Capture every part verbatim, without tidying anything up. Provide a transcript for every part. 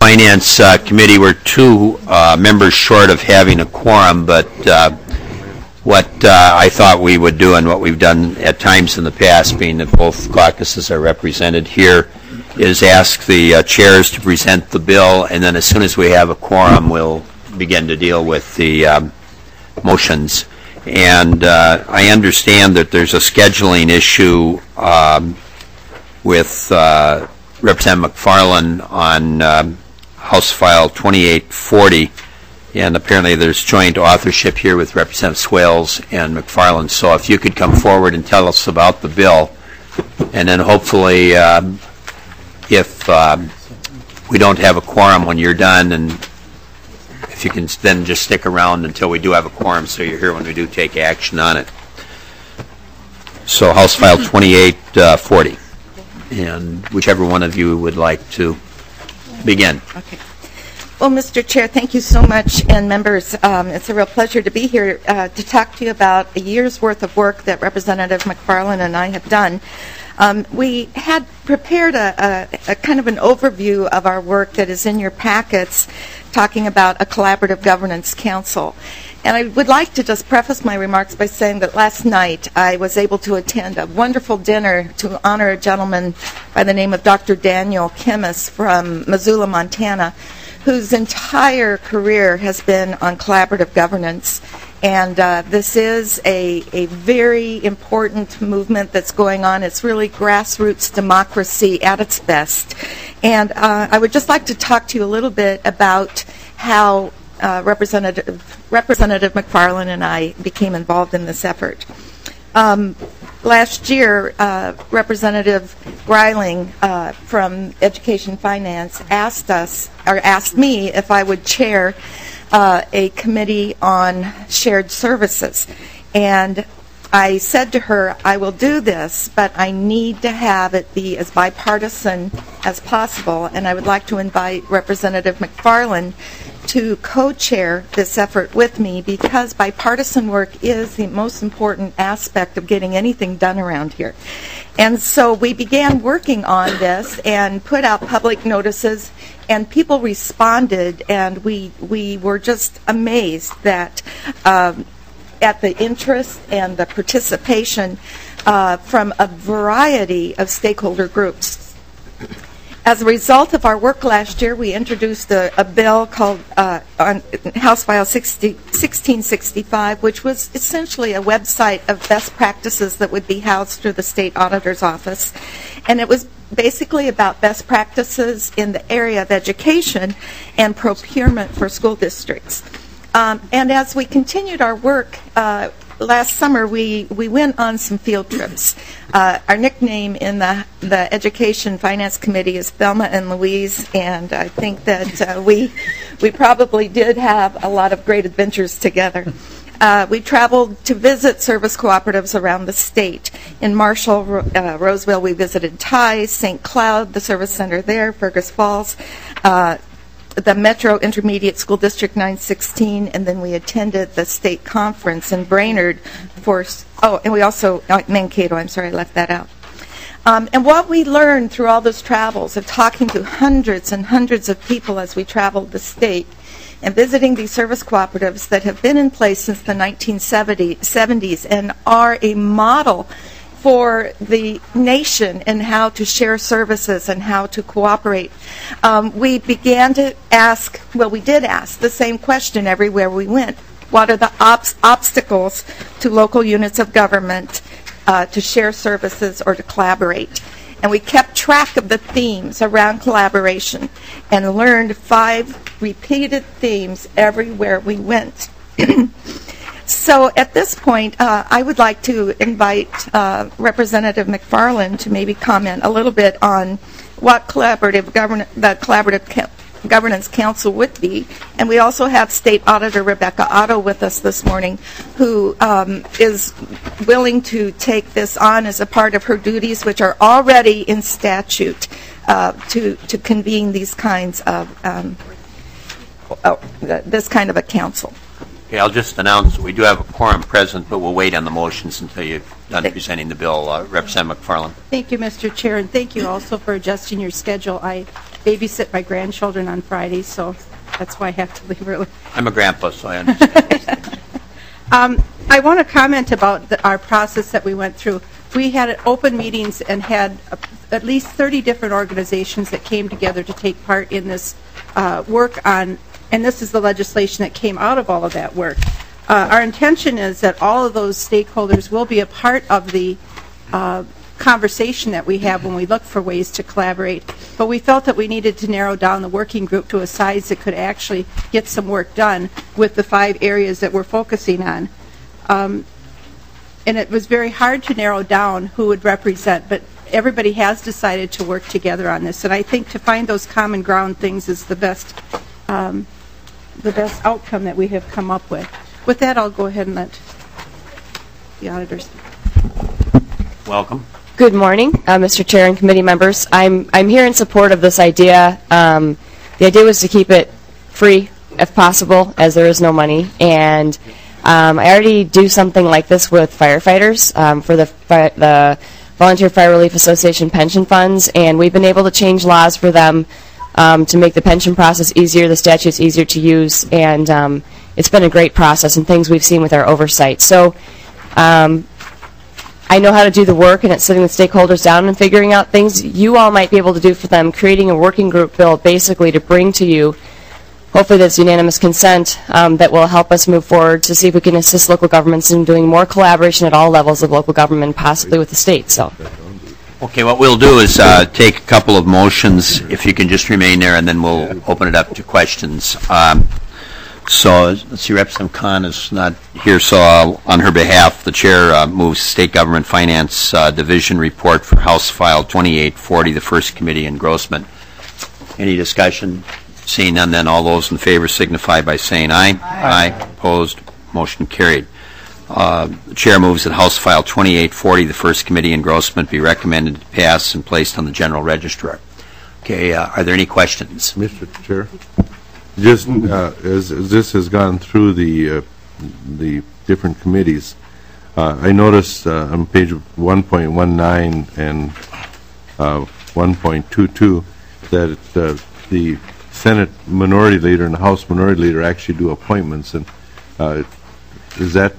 Finance uh, Committee, we're two uh, members short of having a quorum, but uh, what uh, I thought we would do and what we've done at times in the past, being that both caucuses are represented here, is ask the uh, chairs to present the bill, and then as soon as we have a quorum, we'll begin to deal with the um, motions. And uh, I understand that there's a scheduling issue um, with uh, Representative McFarland on um, House File twenty-eight forty, and apparently there's joint authorship here with Representative Swales and McFarland. So if you could come forward and tell us about the bill, and then hopefully um, if um, we don't have a quorum when you're done, and if you can then just stick around until we do have a quorum so you're here when we do take action on it. So House File twenty-eight forty. And whichever one of you would like to begin. Okay. Well, Mister Chair, thank you so much, and members, um, it's a real pleasure to be here uh, to talk to you about a year's worth of work that Representative McFarland and I have done. Um, we had prepared a, a, a kind of an overview of our work that is in your packets, talking about a collaborative governance council. And I would like to just preface my remarks by saying that last night I was able to attend a wonderful dinner to honor a gentleman by the name of Doctor Daniel Kimmis from Missoula, Montana, whose entire career has been on collaborative governance. And uh, this is a, a very important movement that's going on. It's really grassroots democracy at its best. And uh, I would just like to talk to you a little bit about how Uh, Representative Representative McFarland and I became involved in this effort. Um, last year, uh, Representative Greiling uh, from Education Finance asked us, or asked me, if I would chair uh, a committee on shared services. And I said to her, I will do this, but I need to have it be as bipartisan as possible, and I would like to invite Representative McFarland to co-chair this effort with me, because bipartisan work is the most important aspect of getting anything done around here. And so we began working on this and put out public notices, and people responded, and we we were just amazed that um, at the interest and the participation uh, from a variety of stakeholder groups. As a result of our work last year, we introduced a, a bill called uh, on House File sixteen sixty-five, which was essentially a website of best practices that would be housed through the State Auditor's Office. And it was basically about best practices in the area of education and procurement for school districts. Um, and as we continued our work, uh, last summer we, we went on some field trips. Uh, our nickname in the, the Education Finance Committee is Thelma and Louise, and I think that uh, we, we probably did have a lot of great adventures together. Uh, we traveled to visit service cooperatives around the state. In Marshall, uh, Roseville, we visited Ties, Saint Cloud, the service center there, Fergus Falls, uh, the Metro Intermediate School District nine sixteen, and then we attended the state conference in Brainerd for, oh, and we also, uh, Mankato, I'm sorry, I left that out. Um, and what we learned through all those travels of talking to hundreds and hundreds of people as we traveled the state and visiting these service cooperatives that have been in place since the nineteen seventies and are a model for the nation and how to share services and how to cooperate. Um, we began to ask, well, we did ask the same question everywhere we went. What are the ob- obstacles to local units of government uh, to share services or to collaborate? And we kept track of the themes around collaboration and learned five repeated themes everywhere we went. So at this point, uh, I would like to invite uh, Representative McFarland to maybe comment a little bit on what collaborative govern- the Collaborative Ca- Governance Council would be. And we also have State Auditor Rebecca Otto with us this morning, who um, is willing to take this on as a part of her duties, which are already in statute, uh, to, to convene these kinds of, um, oh, this kind of a council. Okay, I'll just announce we do have a quorum present, but we'll wait on the motions until you've done presenting the bill. Uh, Representative McFarland. Thank you, Mister Chair, and thank you also for adjusting your schedule. I babysit my grandchildren on Fridays, so that's why I have to leave early. I'm a grandpa, so I understand. um, I want to comment about the, our process that we went through. We had open meetings and had uh, at least thirty different organizations that came together to take part in this uh, work on, and this is the legislation that came out of all of that work. Uh, our intention is that all of those stakeholders will be a part of the uh, conversation that we have when we look for ways to collaborate. But we felt that we needed to narrow down the working group to a size that could actually get some work done with the five areas that we're focusing on. Um, and it was very hard to narrow down who would represent, but everybody has decided to work together on this. And I think to find those common ground things is the best, um, the best outcome that we have come up with. With that, I'll go ahead and let the auditors. Welcome. Good morning, uh, Mister Chair and committee members. I'm I'm here in support of this idea. Um, the idea was to keep it free, if possible, as there is no money. And um, I already do something like this with firefighters um, for the fi the Volunteer Fire Relief Association pension funds, and we've been able to change laws for them um, to make the pension process easier, the statutes easier to use, and um, it's been a great process and things we've seen with our oversight. So um, I know how to do the work, and it's sitting with stakeholders down and figuring out things you all might be able to do for them, creating a working group bill basically to bring to you, hopefully there's unanimous consent um, that will help us move forward to see if we can assist local governments in doing more collaboration at all levels of local government, possibly with the state. So. Okay, what we'll do is uh, take a couple of motions, if you can just remain there, and then we'll open it up to questions. Um, So, let's see, Representative Khan is not here, so uh, on her behalf, the Chair uh, moves State Government Finance uh, Division Report for House File twenty-eight forty, the First Committee Engrossment. Any discussion? Seeing none, then all those in favor signify by saying aye. Aye. Aye. Opposed? Motion carried. Uh, the Chair moves that House File twenty-eight forty, the First Committee Engrossment, be recommended to pass and placed on the General Register. Okay, uh, are there any questions? Mister Chair? Just uh, as, as this has gone through the uh, the different committees, uh, I noticed uh, on page one point one nine and uh, one point two two that uh, the Senate Minority Leader and the House Minority Leader actually do appointments. And uh, is that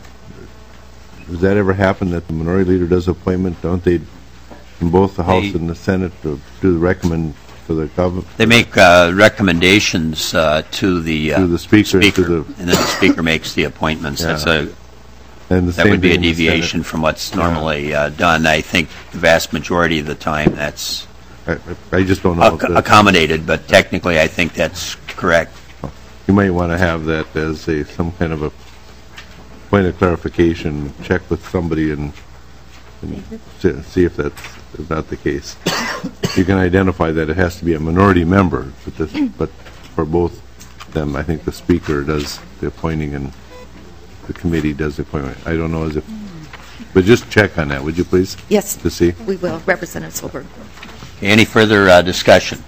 does that ever happen that the Minority Leader does appointment? Don't they, in both the House They, and the Senate, do the recommend? The government. They make uh, recommendations uh, to the, uh, to the speaker, speaker to the and then the Speaker makes the appointments. Yeah. That's a, and the that same would be a thing in the deviation Senate. from what's normally uh, done. I think the vast majority of the time that's I, I just don't know. ac if accommodated, but technically I think that's correct. you might want to have that as a some kind of a point of clarification. Check with somebody and, and see, see if that's is not the case. You can identify that it has to be a minority member, but, this, but for both them, I think the Speaker does the appointing and the committee does the appointment. I don't know as if, but just check on that, would you please? Yes, to see. we will. Representative Silber. Okay, any further uh, discussion?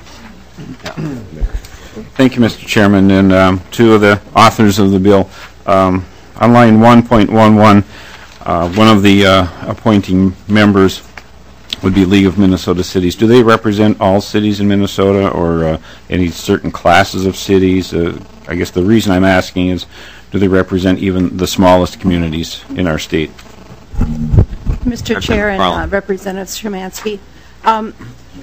Thank you, Mister Chairman, and um, two of the authors of the bill. Um, on line one point one one, uh, one of the uh, appointing members would be League of Minnesota Cities. Do they represent all cities in Minnesota or uh, any certain classes of cities? Uh, I guess the reason I'm asking is, do they represent even the smallest communities in our state? Mister Chair and uh, Representative Szymanski, um,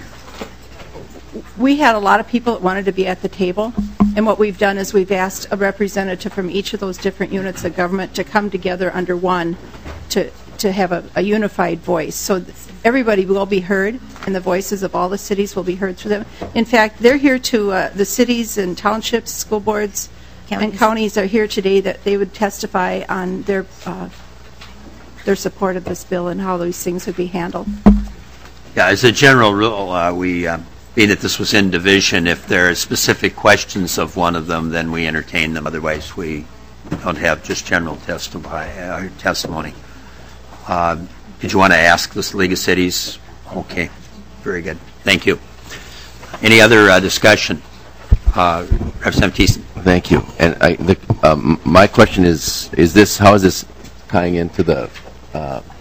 we had a lot of people that wanted to be at the table, and what we've done is we've asked a representative from each of those different units of government to come together under one to to have a, a unified voice. So everybody will be heard, and the voices of all the cities will be heard through them. In fact, they're here to, uh, the cities and townships, school boards, counties. and counties are here today that they would testify on their uh, their support of this bill and how those things would be handled. Yeah, as a general rule, uh, we, uh, being that this was in division, if there are specific questions of one of them, then we entertain them. Otherwise, we don't have just general testify, uh, testimony. Uh, did you want to ask this League of Cities? Okay, very good. Thank you. Any other uh, discussion? Uh, Representative Thiessen. Thank you. And I, the, um, my question is: Is this how is this tying into the uh,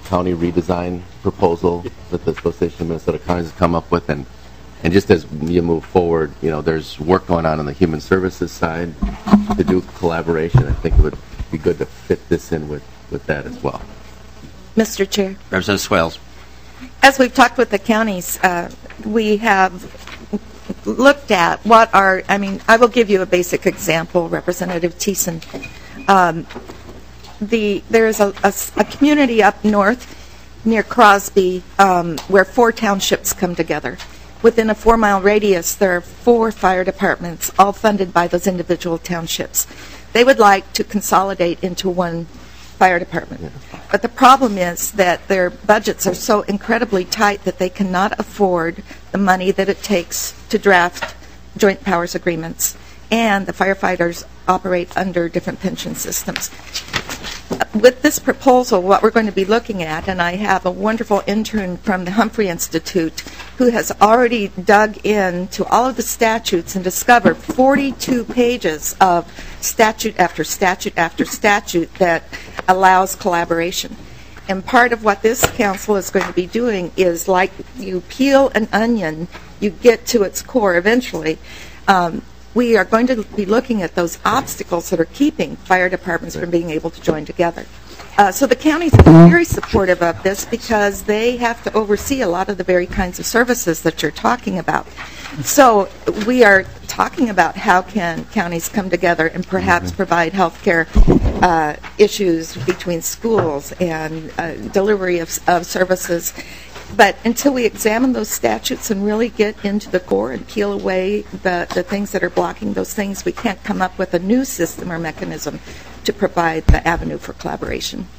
county redesign proposal that the Association of Minnesota Counties has come up with, and and just as you move forward, you know, there's work going on on the human services side to do collaboration. I think it would be good to fit this in with, with that as well. Mister Chair. Representative Swales. As we've talked with the counties, uh, we have looked at what are, I mean, I will give you a basic example, Representative Thiessen. Um, the, there is a, a, a community up north near Crosby um, where four townships come together. Within a four-mile radius, there are four fire departments, all funded by those individual townships. They would like to consolidate into one fire department. But the problem is that their budgets are so incredibly tight that they cannot afford the money that it takes to draft joint powers agreements, and the firefighters operate under different pension systems. With this proposal, what we're going to be looking at, and I have a wonderful intern from the Humphrey Institute who has already dug into all of the statutes and discovered forty-two pages of statute after statute after statute that allows collaboration. And part of what this council is going to be doing is, like you peel an onion, you get to its core eventually. Um, we are going to be looking at those obstacles that are keeping fire departments from being able to join together. Uh, so the counties are very supportive of this because they have to oversee a lot of the very kinds of services that you're talking about. So we are talking about how can counties come together and perhaps provide health care uh, issues between schools and uh, delivery of, of services. But until we examine those statutes and really get into the core and peel away the, the things that are blocking those things, we can't come up with a new system or mechanism to provide the avenue for collaboration.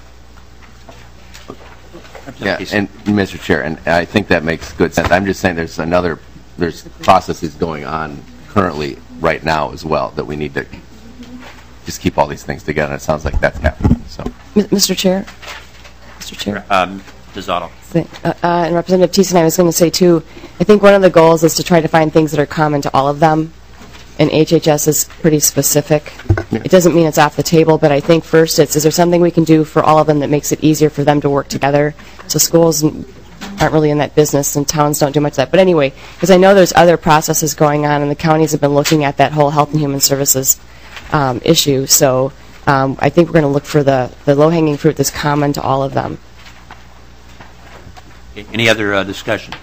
Yeah, and Mister Chair, and I think that makes good sense. I'm just saying there's another, there's processes going on currently right now as well that we need to just keep all these things together. And it sounds like that's happening. So, Mister Chair. Mister Chair. Um, Miz Otto. Uh, uh, and Representative Thiessen, I was going to say too, I think one of the goals is to try to find things that are common to all of them. And H H S is pretty specific. It doesn't mean it's off the table, but I think first it's, is there something we can do for all of them that makes it easier for them to work together? So schools aren't really in that business and towns don't do much of that. But anyway, because I know there's other processes going on and the counties have been looking at that whole health and human services um, issue. So um, I think we're going to look for the, the low-hanging fruit that's common to all of them. Any other uh, discussion?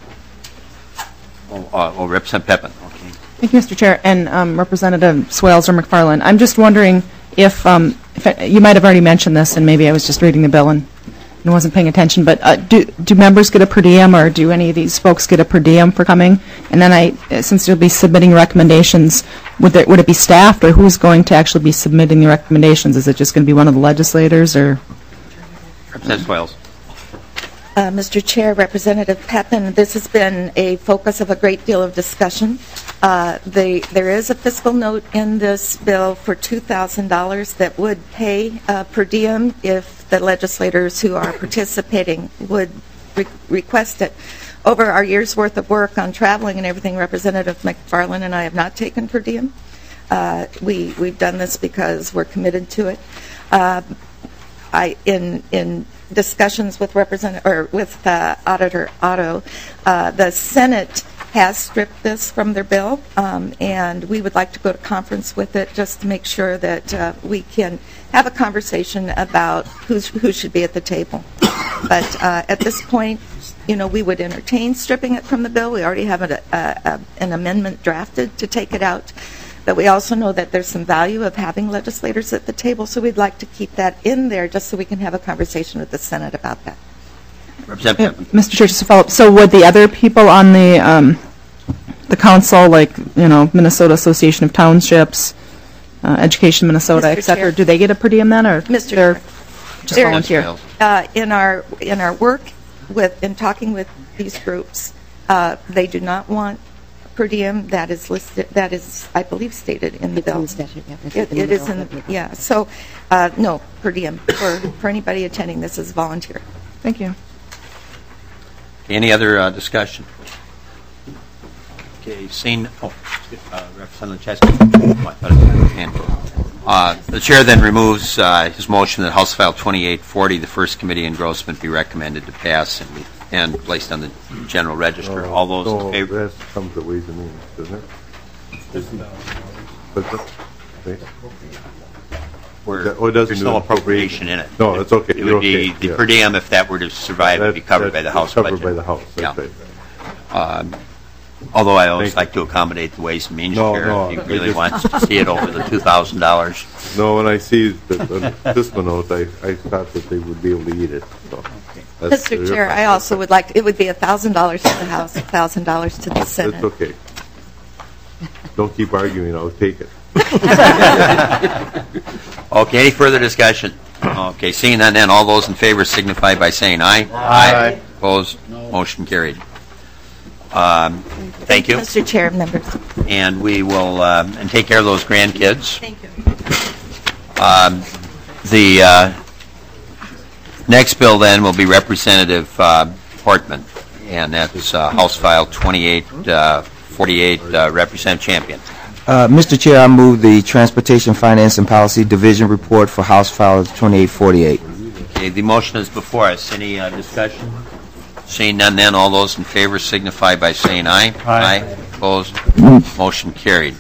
Oh, uh, oh, Representative Pepin. Okay. Thank you, Mister Chair, and um, Representative Swales or McFarland. I'm just wondering if, um, if I, you might have already mentioned this, and maybe I was just reading the bill and, and wasn't paying attention. But uh, do do members get a per diem, or do any of these folks get a per diem for coming? And then, I, since you'll be submitting recommendations, would there, would it be staffed, or who's going to actually be submitting the recommendations? Is it just going to be one of the legislators, or? Representative Swales. Uh, Mister Chair, Representative Pepin, this has been a focus of a great deal of discussion. Uh, the, there is a fiscal note in this bill for two thousand dollars that would pay uh, per diem if the legislators who are participating would re request it. Over our year's worth of work on traveling and everything, Representative McFarland and I have not taken per diem. Uh, we, we've done this because we're committed to it. Uh, I, in, in discussions with Representative or with uh, Auditor Otto, uh, the Senate has stripped this from their bill, um, and we would like to go to conference with it just to make sure that uh, we can have a conversation about who's, who should be at the table. But uh, at this point, you know, we would entertain stripping it from the bill. We already have a, a, a, an amendment drafted to take it out. But we also know that there's some value of having legislators at the table, so we'd like to keep that in there just so we can have a conversation with the Senate about that. Representative Yeah, Mister Chair, just to follow up, so would the other people on the um, the council, like, you know, Minnesota Association of Townships, uh, Education Minnesota, Mister et cetera, Chair. do they get a per diem then, or Mister they're Chair. just There- volunteer? Uh, in our in our work with in talking with these groups, uh, they do not want per diem. That is listed. That is, I believe, stated in the It's in bill. the statute, yeah. It's It, in the it is bill. in. Yeah. So, uh, no per diem for for anybody attending. This is volunteer. Thank you. Any other uh, discussion? Okay, seeing, oh, uh, Representative Chesky. Oh, I thought it was your hand. Uh, The chair then removes uh, his motion that House File twenty-eight forty, the first committee engrossment, be recommended to pass and, and placed on the general register. All those No, in favor? that comes to Ways and Means, doesn't it? Does it? Okay. We're- That- oh, it doesn't There's do no it. appropriation in it. No, it's okay. It You're would be, okay, the yeah. per diem, if that were to survive, would be That- covered that- by the House it's budget. covered by the House, that's Yeah. right. Um, Although I always Thank like to accommodate the Ways and Means No, Chair no, if I he really just- wants to see it over the two thousand dollars. No, when I see the, the, this one out, I, I thought that they would be able to eat it, so. that's- Mister Chair, I also would like, it would be one thousand dollars to the House, one thousand dollars to the It's Senate. okay. Don't keep arguing, I'll take it. Okay, any further discussion? Okay, seeing none, then all those in favor signify by saying aye. Aye. Opposed? Motion carried. Um, Thank you. Mister Chair, members. And we will, um, and take care of those grandkids. Thank you. Um, The uh, next bill then will be Representative uh, Portman, and that's uh, House File twenty-eight forty-eight, uh, Representative Champion. Uh, Mister Chair, I move the Transportation Finance and Policy Division report for House File twenty-eight forty-eight. Okay, the motion is before us. Any uh, discussion? Seeing none, then all those in favor signify by saying aye. Aye. Opposed? Motion carried.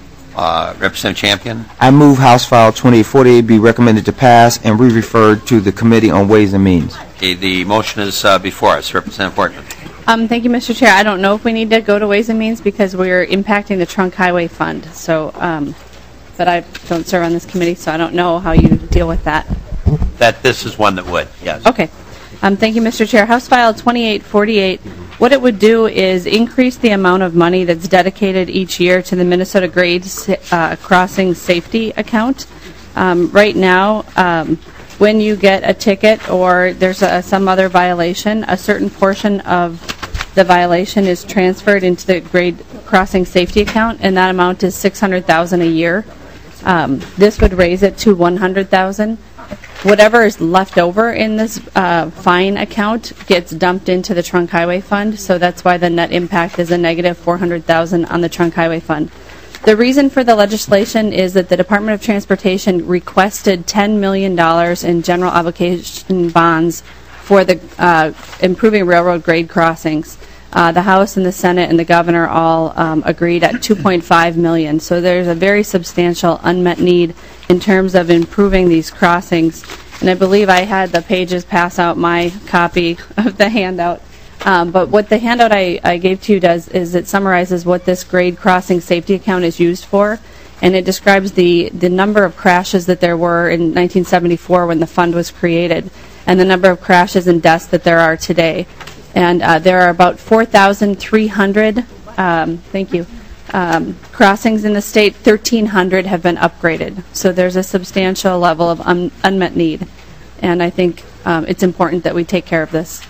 Uh, Representative Champion? I move House File twenty-eight forty-eight be recommended to pass and re-referred to the Committee on Ways and Means. Okay, the motion is uh, before us. Representative Portman. Um, thank you, Mister Chair. I don't know if we need to go to Ways and Means because we're impacting the Trunk Highway Fund. So, um, but I don't serve on this committee, so I don't know how you deal with that. That this is one that would, yes. Okay. Um, thank you, Mister Chair. House File twenty-eight forty-eight, what it would do is increase the amount of money that's dedicated each year to the Minnesota Grade uh, Crossing Safety Account. Um, right now, um, when you get a ticket or there's a, some other violation, a certain portion of the violation is transferred into the Grade Crossing Safety Account, and that amount is six hundred thousand dollars a year. Um, this would raise it to one hundred thousand dollars. Whatever is left over in this uh, fine account gets dumped into the Trunk Highway Fund, so that's why the net impact is a negative four hundred thousand dollars on the Trunk Highway Fund. The reason for the legislation is that the Department of Transportation requested ten million dollars in general obligation bonds for the uh, improving railroad grade crossings. Uh, the House and the Senate and the Governor all um, agreed at two point five million dollars. So there's a very substantial unmet need in terms of improving these crossings. And I believe I had the pages pass out my copy of the handout. Um, but what the handout I, I gave to you does is it summarizes what this grade crossing safety account is used for. And it describes the, the number of crashes that there were in nineteen seventy-four when the fund was created and the number of crashes and deaths that there are today. And uh, there are about four thousand three hundred, um, thank you, um, crossings in the state. thirteen hundred have been upgraded. So there's a substantial level of un- unmet need. And I think um, it's important that we take care of this.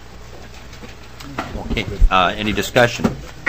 Okay, uh, any discussion?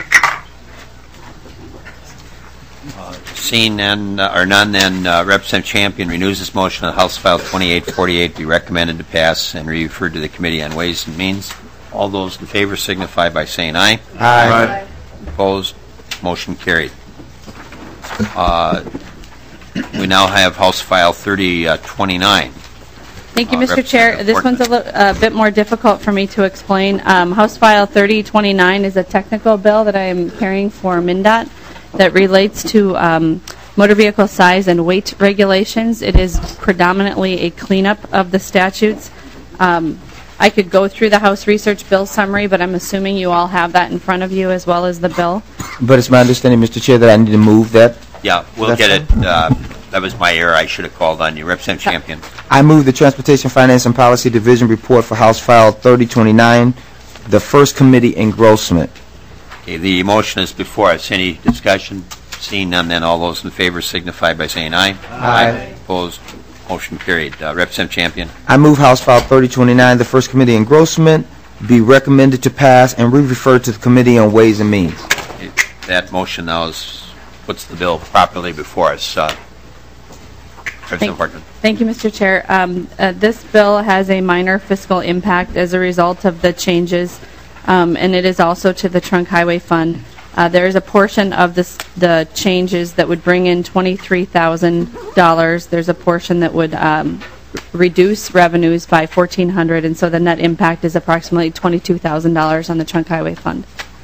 Uh, Seeing none, uh, or none, then uh, Representative Champion renews his motion that House File twenty-eight forty-eight be recommended to pass and referred to the Committee on Ways and Means. All those in favor signify by saying aye. Aye. Opposed? Motion carried. Uh, we now have House File thirty twenty-nine. Thank you, Uh, Mister Chair. Representative This one's a, li- a bit more difficult for me to explain. Um, House File thirty twenty-nine is a technical bill that I am carrying for MnDOT that relates to um, motor vehicle size and weight regulations. It is predominantly a cleanup of the statutes. Um, I could go through the House Research Bill summary, but I'm assuming you all have that in front of you as well as the bill. But it's my understanding, Mister Chair, that I need to move that. Yeah, we'll That's get it. Uh, that was my error. I should have called on you. Representative Champion. I move the Transportation Finance and Policy Division report for House File thirty twenty-nine, the first committee engrossment. Okay, the motion is before us. Any discussion? Seeing none, then all those in favor signify by saying aye. Aye. Opposed? Motion carried. Uh, Representative Champion. I move House File thirty twenty-nine, the first committee engrossment, be recommended to pass and re-referred to the Committee on Ways and Means. Okay, that motion now is, puts the bill properly before us. Uh, Representative Thank, Portman. thank you, Mister Chair. Um, uh, this bill has a minor fiscal impact as a result of the changes, um, and it is also to the Trunk Highway Fund. Uh, there is a portion of this, the changes that would bring in twenty-three thousand dollars. There's a portion that would um, reduce revenues by fourteen hundred dollars, and so the net impact is approximately twenty-two thousand dollars on the Trunk Highway Fund.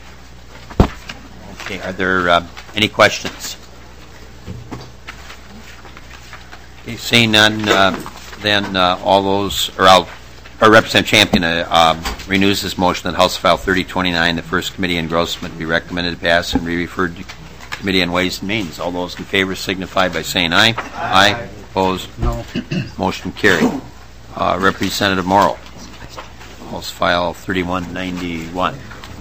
Okay, are there uh, any questions? Okay, seeing none, uh, then uh, all those, or I'll, or Representative Champion uh, um, renews his motion that House File thirty twenty-nine, the first committee engrossment, be recommended to pass and be referred to Committee on Ways and Means. All those in favor signify by saying aye. Aye. Aye. Opposed? No. Motion carried. Uh, Representative Morrow, House File thirty-one ninety-one.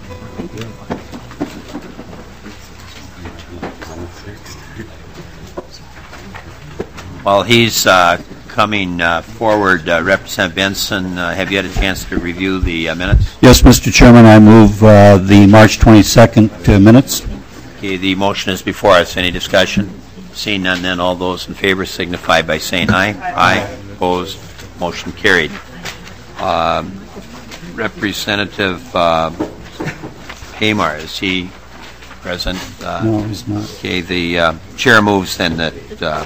While he's uh, coming uh, forward, uh, Representative Benson, uh, have you had a chance to review the uh, minutes? Yes, Mister Chairman, I move uh, the March twenty-second uh, minutes. Okay, the motion is before us. Any discussion? Seeing none, then all those in favor signify by saying aye. Aye. Opposed? Motion carried. Um, Representative uh, Hamar, is he present? Uh, No, he's not. Okay, the uh, chair moves then that uh,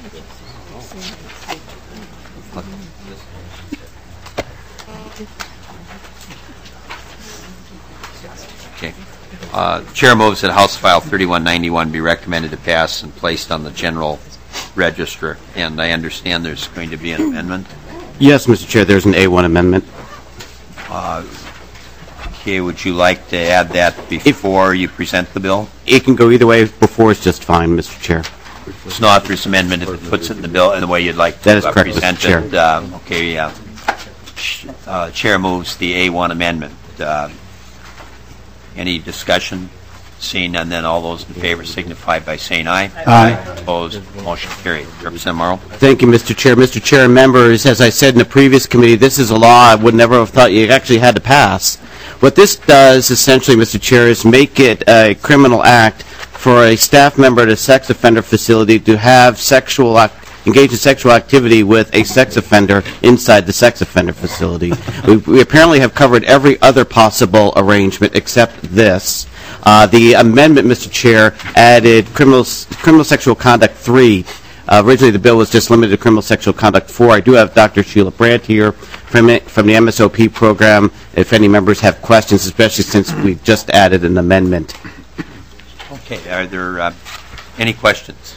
Okay. Uh, Chair moves that House File thirty-one ninety-one be recommended to pass and placed on the general register. And I understand there's going to be an amendment. Yes, Mister Chair, there's an A one amendment. Uh, okay, would you like to add that before if, you present the bill? It can go either way. Before is just fine, Mister Chair. It's an author's amendment if it puts it in the bill in the way you'd like to that is uh, correct, present Mister it. Chair. Uh, okay, uh, uh, Chair moves the A one amendment. Uh, Any discussion? Seeing none, then all those in favor signify by saying aye. Aye. Opposed? Motion carried. Representative Morrow. Thank you, Mister Chair. Mister Chair and members, as I said in the previous committee, this is a law I would never have thought you actually had to pass. What this does, essentially, Mister Chair, is make it a criminal act for a staff member at a sex offender facility to have sexual ac- engage in sexual activity with a sex offender inside the sex offender facility. we, we apparently have covered every other possible arrangement except this. Uh, the amendment, Mister Chair, added criminal criminal sexual conduct three. Uh, originally, the bill was just limited to criminal sexual conduct four. I do have Doctor Sheila Brandt here from it, from the M S O P program. If any members have questions, especially since we just added an amendment. Okay. Are there uh, any questions?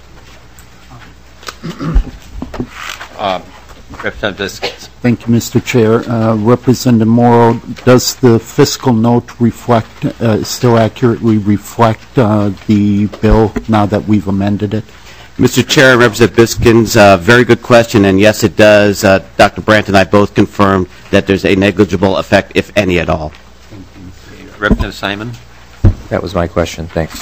Uh, Representative Biskins. Thank you, Mister Chair. Uh, Representative Morrow, does the fiscal note reflect, uh, still accurately reflect uh, the bill now that we've amended it? Mister Chair, Representative Biskins, uh, very good question, and yes, it does. Uh, Doctor Brandt and I both confirmed that there's a negligible effect, if any at all. Representative Simon. That was my question. Thanks.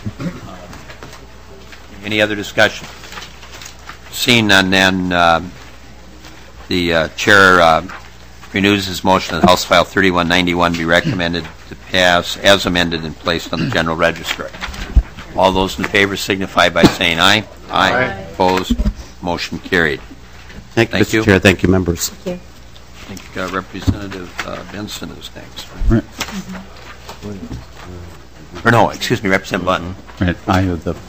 Any other discussion? Seeing none, then uh, the uh, chair uh, renews his motion that House File thirty-one ninety-one be recommended to pass as amended and placed on the general register. All those in favor signify by saying aye. Aye. Aye. Opposed? Motion carried. Thank you, Thank Mister you. Chair. Thank you, members. Thank you. I think uh, Representative uh, Benson is next. Right. Mm-hmm. Or no, excuse me, Representative Button. Right. I have the.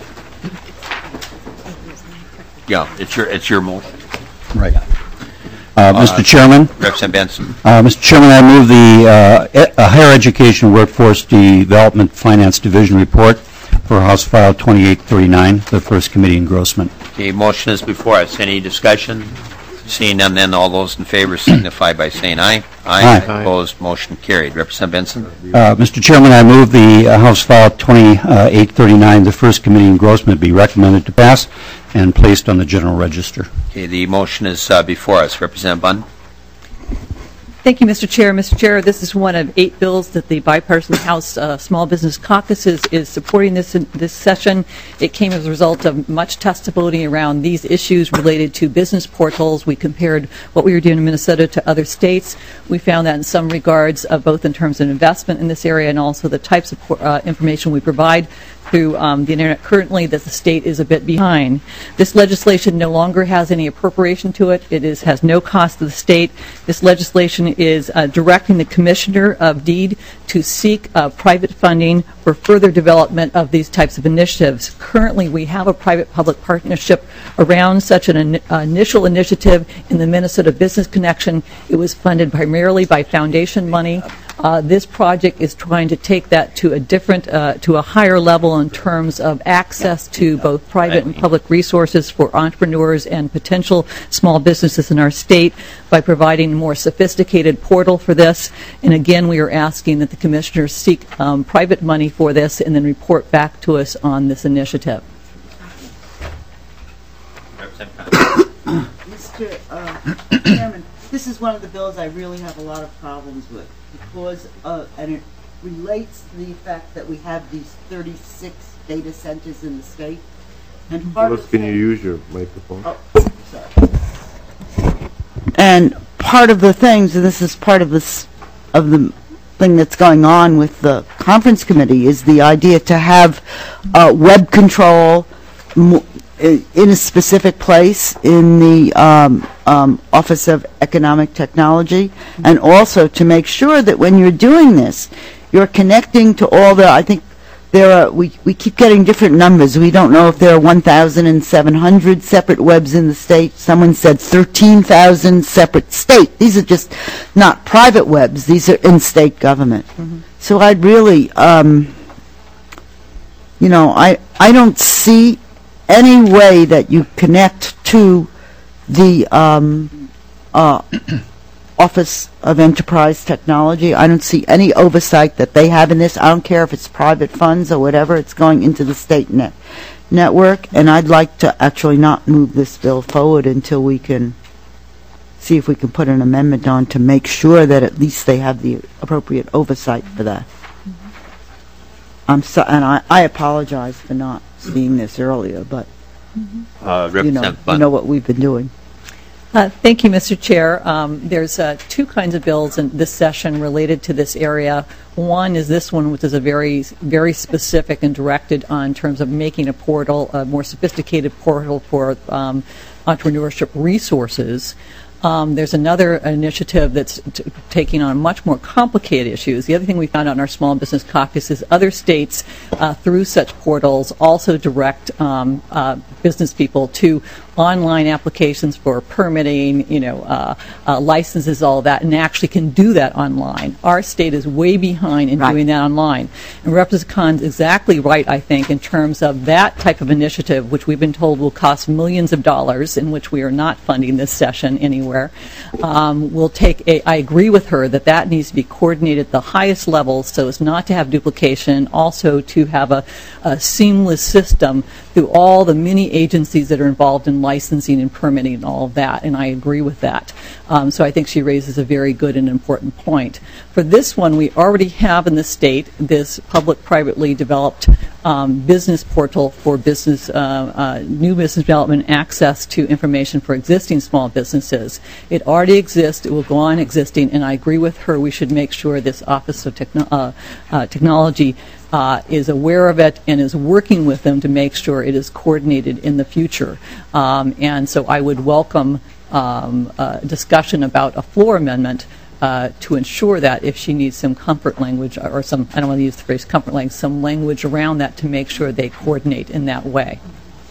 Yeah, it's your it's your motion. Right. Uh, Mister Chairman. Representative Benson. Uh, Mister Chairman, I move the uh, e- uh, Higher Education Workforce Development Finance Division report for House File twenty-eight thirty-nine, the first committee engrossment. The motion is before us. Any discussion? Seeing none, then all those in favor signify by saying aye. Aye. Aye. Opposed? Motion carried. Representative Benson. Uh, Mister Chairman, I move the uh, House File twenty-eight thirty-nine, the first committee engrossment, be recommended to pass and placed on the general register. Okay, the motion is uh, before us. Representative Bunn. Thank you, Mister Chair. Mister Chair, this is one of eight bills that the bipartisan House uh, Small Business Caucus is, is supporting this in, this session. It came as a result of much testimony around these issues related to business portals. We compared what we were doing in Minnesota to other states. We found that in some regards, uh, both in terms of investment in this area and also the types of uh, information we provide through um, the Internet currently, that the state is a bit behind. This legislation no longer has any appropriation to it. It is, has no cost to the state. This legislation is uh, directing the Commissioner of Deed to seek uh, private funding for further development of these types of initiatives. Currently, we have a private-public partnership around such an in, uh, initial initiative in the Minnesota Business Connection. It was funded primarily by foundation money. Uh, this project is trying to take that to a different, uh, to a higher level in terms of access to both private and public resources for entrepreneurs and potential small businesses in our state by providing a more sophisticated portal for this. And again, we are asking that the commissioners seek um, private money for this and then report back to us on this initiative. Mister Uh, Chairman, this is one of the bills I really have a lot of problems with because, uh, and it relates to the fact that we have these thirty-six data centers in the state. And part Phyllis, of the can you thing- use your microphone? Oh, sorry. And part of the things, and this is part of this of the thing that's going on with the conference committee, is the idea to have uh, web control mo- in a specific place in the um, um, Office of Economic Technology, and also to make sure that when you're doing this, you're connecting to all the, I think there are, we, we keep getting different numbers. We don't know if there are one thousand seven hundred separate webs in the state. Someone said thirteen thousand separate state. These are just not private webs. These are in state government. Mm-hmm. So I'd really, um, you know, I, I don't see any way that you connect to the um, uh, Office of Enterprise Technology. I don't see any oversight that they have in this. I don't care if it's private funds or whatever. It's going into the state net network, and I'd like to actually not move this bill forward until we can see if we can put an amendment on to make sure that at least they have the appropriate oversight for that. Mm-hmm. I'm so, and I, I apologize for not seeing this earlier, but Uh, you know, Representative you know what we've been doing. Uh, Thank you, Mister Chair. Um, There's uh, two kinds of bills in this session related to this area. One is this one, which is a very, very specific and directed on terms of making a portal, a more sophisticated portal for um, entrepreneurship resources. Um, there's another initiative that's t- taking on much more complicated issues. The other thing we found out in our Small Business Caucus is other states, uh, through such portals, also direct um, uh, business people to online applications for permitting, you know, uh, uh, licenses, all of that, and actually can do that online. Our state is way behind in Right. doing that online. And Representative Khan's exactly right, I think, in terms of that type of initiative, which we've been told will cost millions of dollars, in which we are not funding this session anywhere. Um, we'll take a, I agree with her that that needs to be coordinated at the highest level so as not to have duplication, also to have a, a seamless system through all the many agencies that are involved in licensing and permitting and all of that, and I agree with that. Um, so I think she raises a very good and important point. For this one, we already have in the state this public-privately developed um, business portal for business, uh, uh, new business development, access to information for existing small businesses. It already exists. It will go on existing, and I agree with her. We should make sure this Office of Techno- uh, uh, Technology Uh, is aware of it and is working with them to make sure it is coordinated in the future. Um, and so I would welcome um, a discussion about a floor amendment uh, to ensure that if she needs some comfort language or some, I don't want to use the phrase comfort language, some language around that to make sure they coordinate in that way.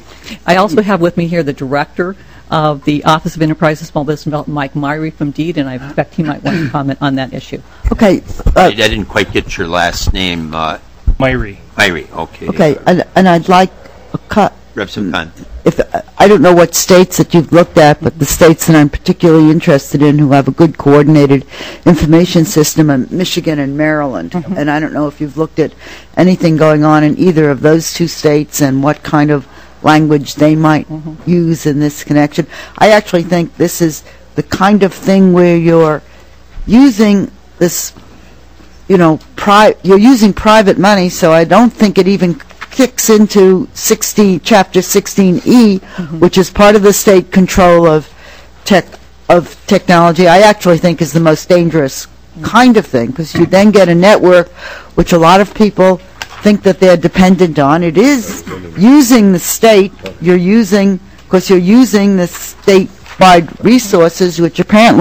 I also have with me here the director of the Office of Enterprise and Small Business Development, Mike Myrie from Deed, and I expect he might want to comment on that issue. Okay. I, I didn't quite get your last name. Uh, Myrie. Myrie, okay. Okay, and, and I'd like a cut. Representative Khan. If I don't know what states that you've looked at, but the states that I'm particularly interested in who have a good coordinated information system are Michigan and Maryland. Mm-hmm. And I don't know if you've looked at anything going on in either of those two states and what kind of language they might mm-hmm. use in this connection. I actually think this is the kind of thing where you're using this, you know, pri- you're using private money, so I don't think it even kicks into sixteen, Chapter sixteen E, mm-hmm. which is part of the state control of tech of technology. I actually think is the most dangerous mm-hmm. kind of thing, because you then get a network which a lot of people think that they're dependent on. It is using the state. You're using, because you're using the state-wide resources, which apparently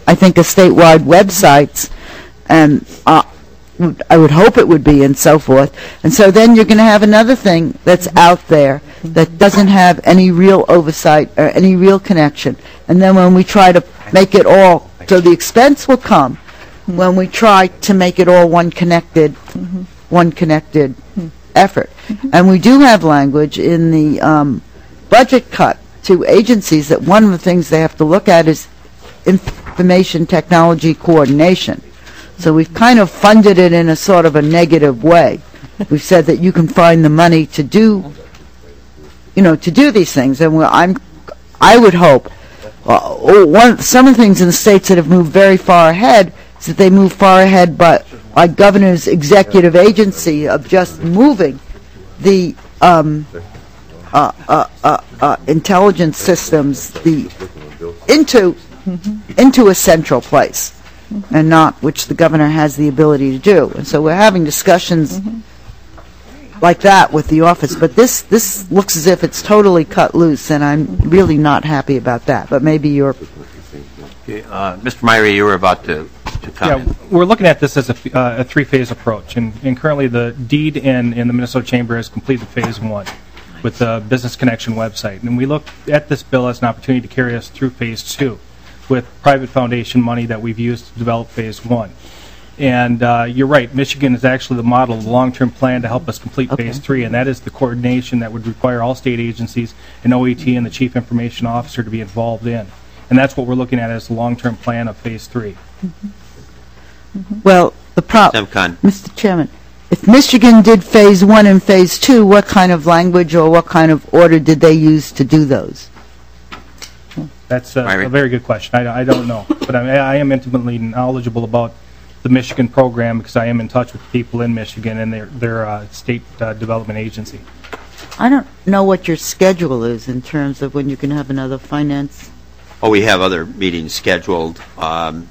I think, a statewide websites, and uh, I would hope it would be, and so forth. And so then you're going to have another thing that's out there that doesn't have any real oversight or any real connection. And then when we try to make it all, so the expense will come when we try to make it all one connected, mm-hmm. one connected mm-hmm. effort. Mm-hmm. And we do have language in the um, budget cut to agencies that one of the things they have to look at is information technology coordination. So we've kind of funded it in a sort of a negative way. We've said that you can find the money to do, you know, to do these things. And we're, I'm, I would hope, uh, one, some of the things in the states that have moved very far ahead is that they move far ahead by, by governor's executive agency of just moving the um, uh, uh, uh, uh, intelligence systems the into mm-hmm. into a central place. Mm-hmm. And not which the governor has the ability to do. And so we're having discussions mm-hmm. like that with the office. But this this looks as if it's totally cut loose, and I'm really not happy about that. But maybe you're... Okay, uh, Mister Myrie, you were about to, to comment. Yeah, we're looking at this as a, uh, a three-phase approach. And, and currently the deed in, in the Minnesota Chamber has completed phase one with the Business Connection website. And we look at this bill as an opportunity to carry us through phase two, with private foundation money that we've used to develop phase one. And uh, you're right, Michigan is actually the model of the long-term plan to help us complete okay. phase three, and that is the coordination that would require all state agencies and O E T and the Chief Information Officer to be involved in. And that's what we're looking at as the long-term plan of phase three. Mm-hmm. Mm-hmm. Well, the problem, Mister Chairman, if Michigan did phase one and phase two, what kind of language or what kind of order did they use to do those? That's a, a very good question. I, I don't know, but I, I am intimately knowledgeable about the Michigan program because I am in touch with people in Michigan and their their uh, state uh, development agency. I don't know what your schedule is in terms of when you can have another finance. Oh, we have other meetings scheduled. Um,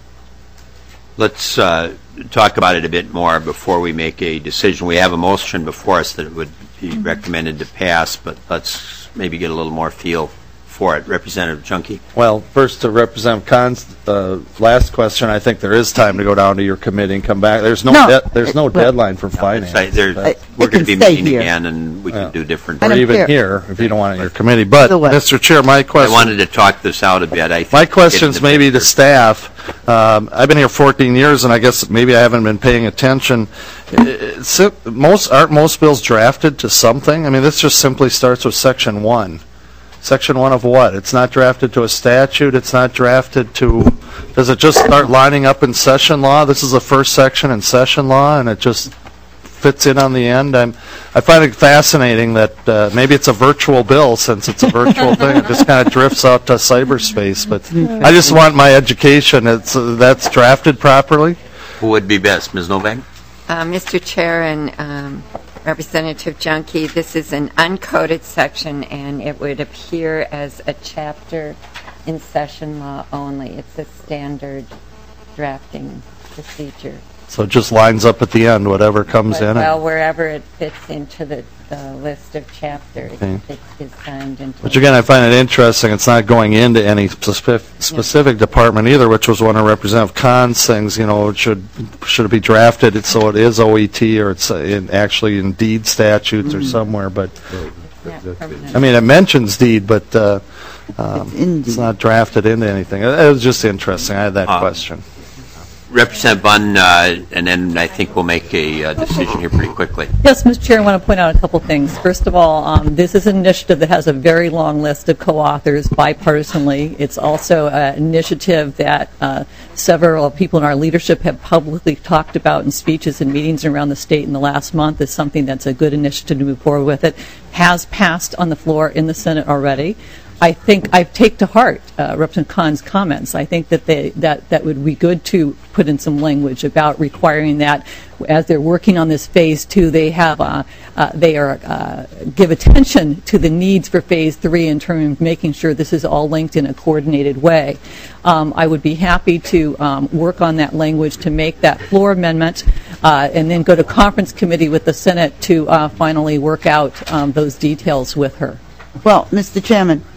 let's uh, talk about it a bit more before we make a decision. We have a motion before us that would be mm-hmm. recommended to pass, but let's maybe get a little more feel for it. Representative Junkie. Well, first to Representative Kahn's uh, last question, I think there is time to go down to your committee and come back. There's no, no de- there's no deadline for finance. There, I, we're going to be meeting here. again, and we yeah. can do different. Or even care. here, if you don't want it in your committee. But, Mister Chair, my question... I wanted to talk this out a bit. I think my question's maybe to staff. Um, I've been here fourteen years, and I guess maybe I haven't been paying attention. It's, most aren't most bills drafted to something? I mean, this just simply starts with Section one. Section one of what? It's not drafted to a statute. It's not drafted to... Does it just start lining up in session law? This is the first section in session law, and it just fits in on the end. I'm, I find it fascinating that uh, maybe it's a virtual bill since it's a virtual thing. It just kind of drifts out to cyberspace. But I just want my education. It's uh, that's drafted properly. Who would be best, Miz Novak? Uh, Mister Chair and um, Representative Junkie, this is an uncoded section, and it would appear as a chapter in session law only. It's a standard drafting procedure. So it just lines up at the end, whatever comes but, in. Well, wherever it fits into the, the list of chapters, okay. it is signed into. Which again, I find it interesting. It's not going into any specific, specific yeah. department either, which was one of Representative Kahn's things. You know, it should should it be drafted it so it is O E T or it's in, actually in deed statutes mm-hmm. or somewhere. But yeah, I mean, it mentions deed, but uh, um, it's, it's not drafted into anything. It, it was just interesting. I had that uh, question. Representative Bunn, uh, and then I think we'll make a uh, decision here pretty quickly. Yes, Mister Chair, I want to point out a couple things. First of all, um, this is an initiative that has a very long list of co-authors bipartisanly. It's also an initiative that uh, several people in our leadership have publicly talked about in speeches and meetings around the state in the last month as something that's a good initiative to move forward with. It has passed on the floor in the Senate already. I think I take to heart uh, Representative Kahn's comments. I think that they, that that would be good to put in some language about requiring that as they're working on this phase two, they have uh, uh, they are uh, give attention to the needs for phase three in terms of making sure this is all linked in a coordinated way. Um, I would be happy to um, work on that language to make that floor amendment, uh, and then go to conference committee with the Senate to uh, finally work out um, those details with her. Well, Mister Chairman,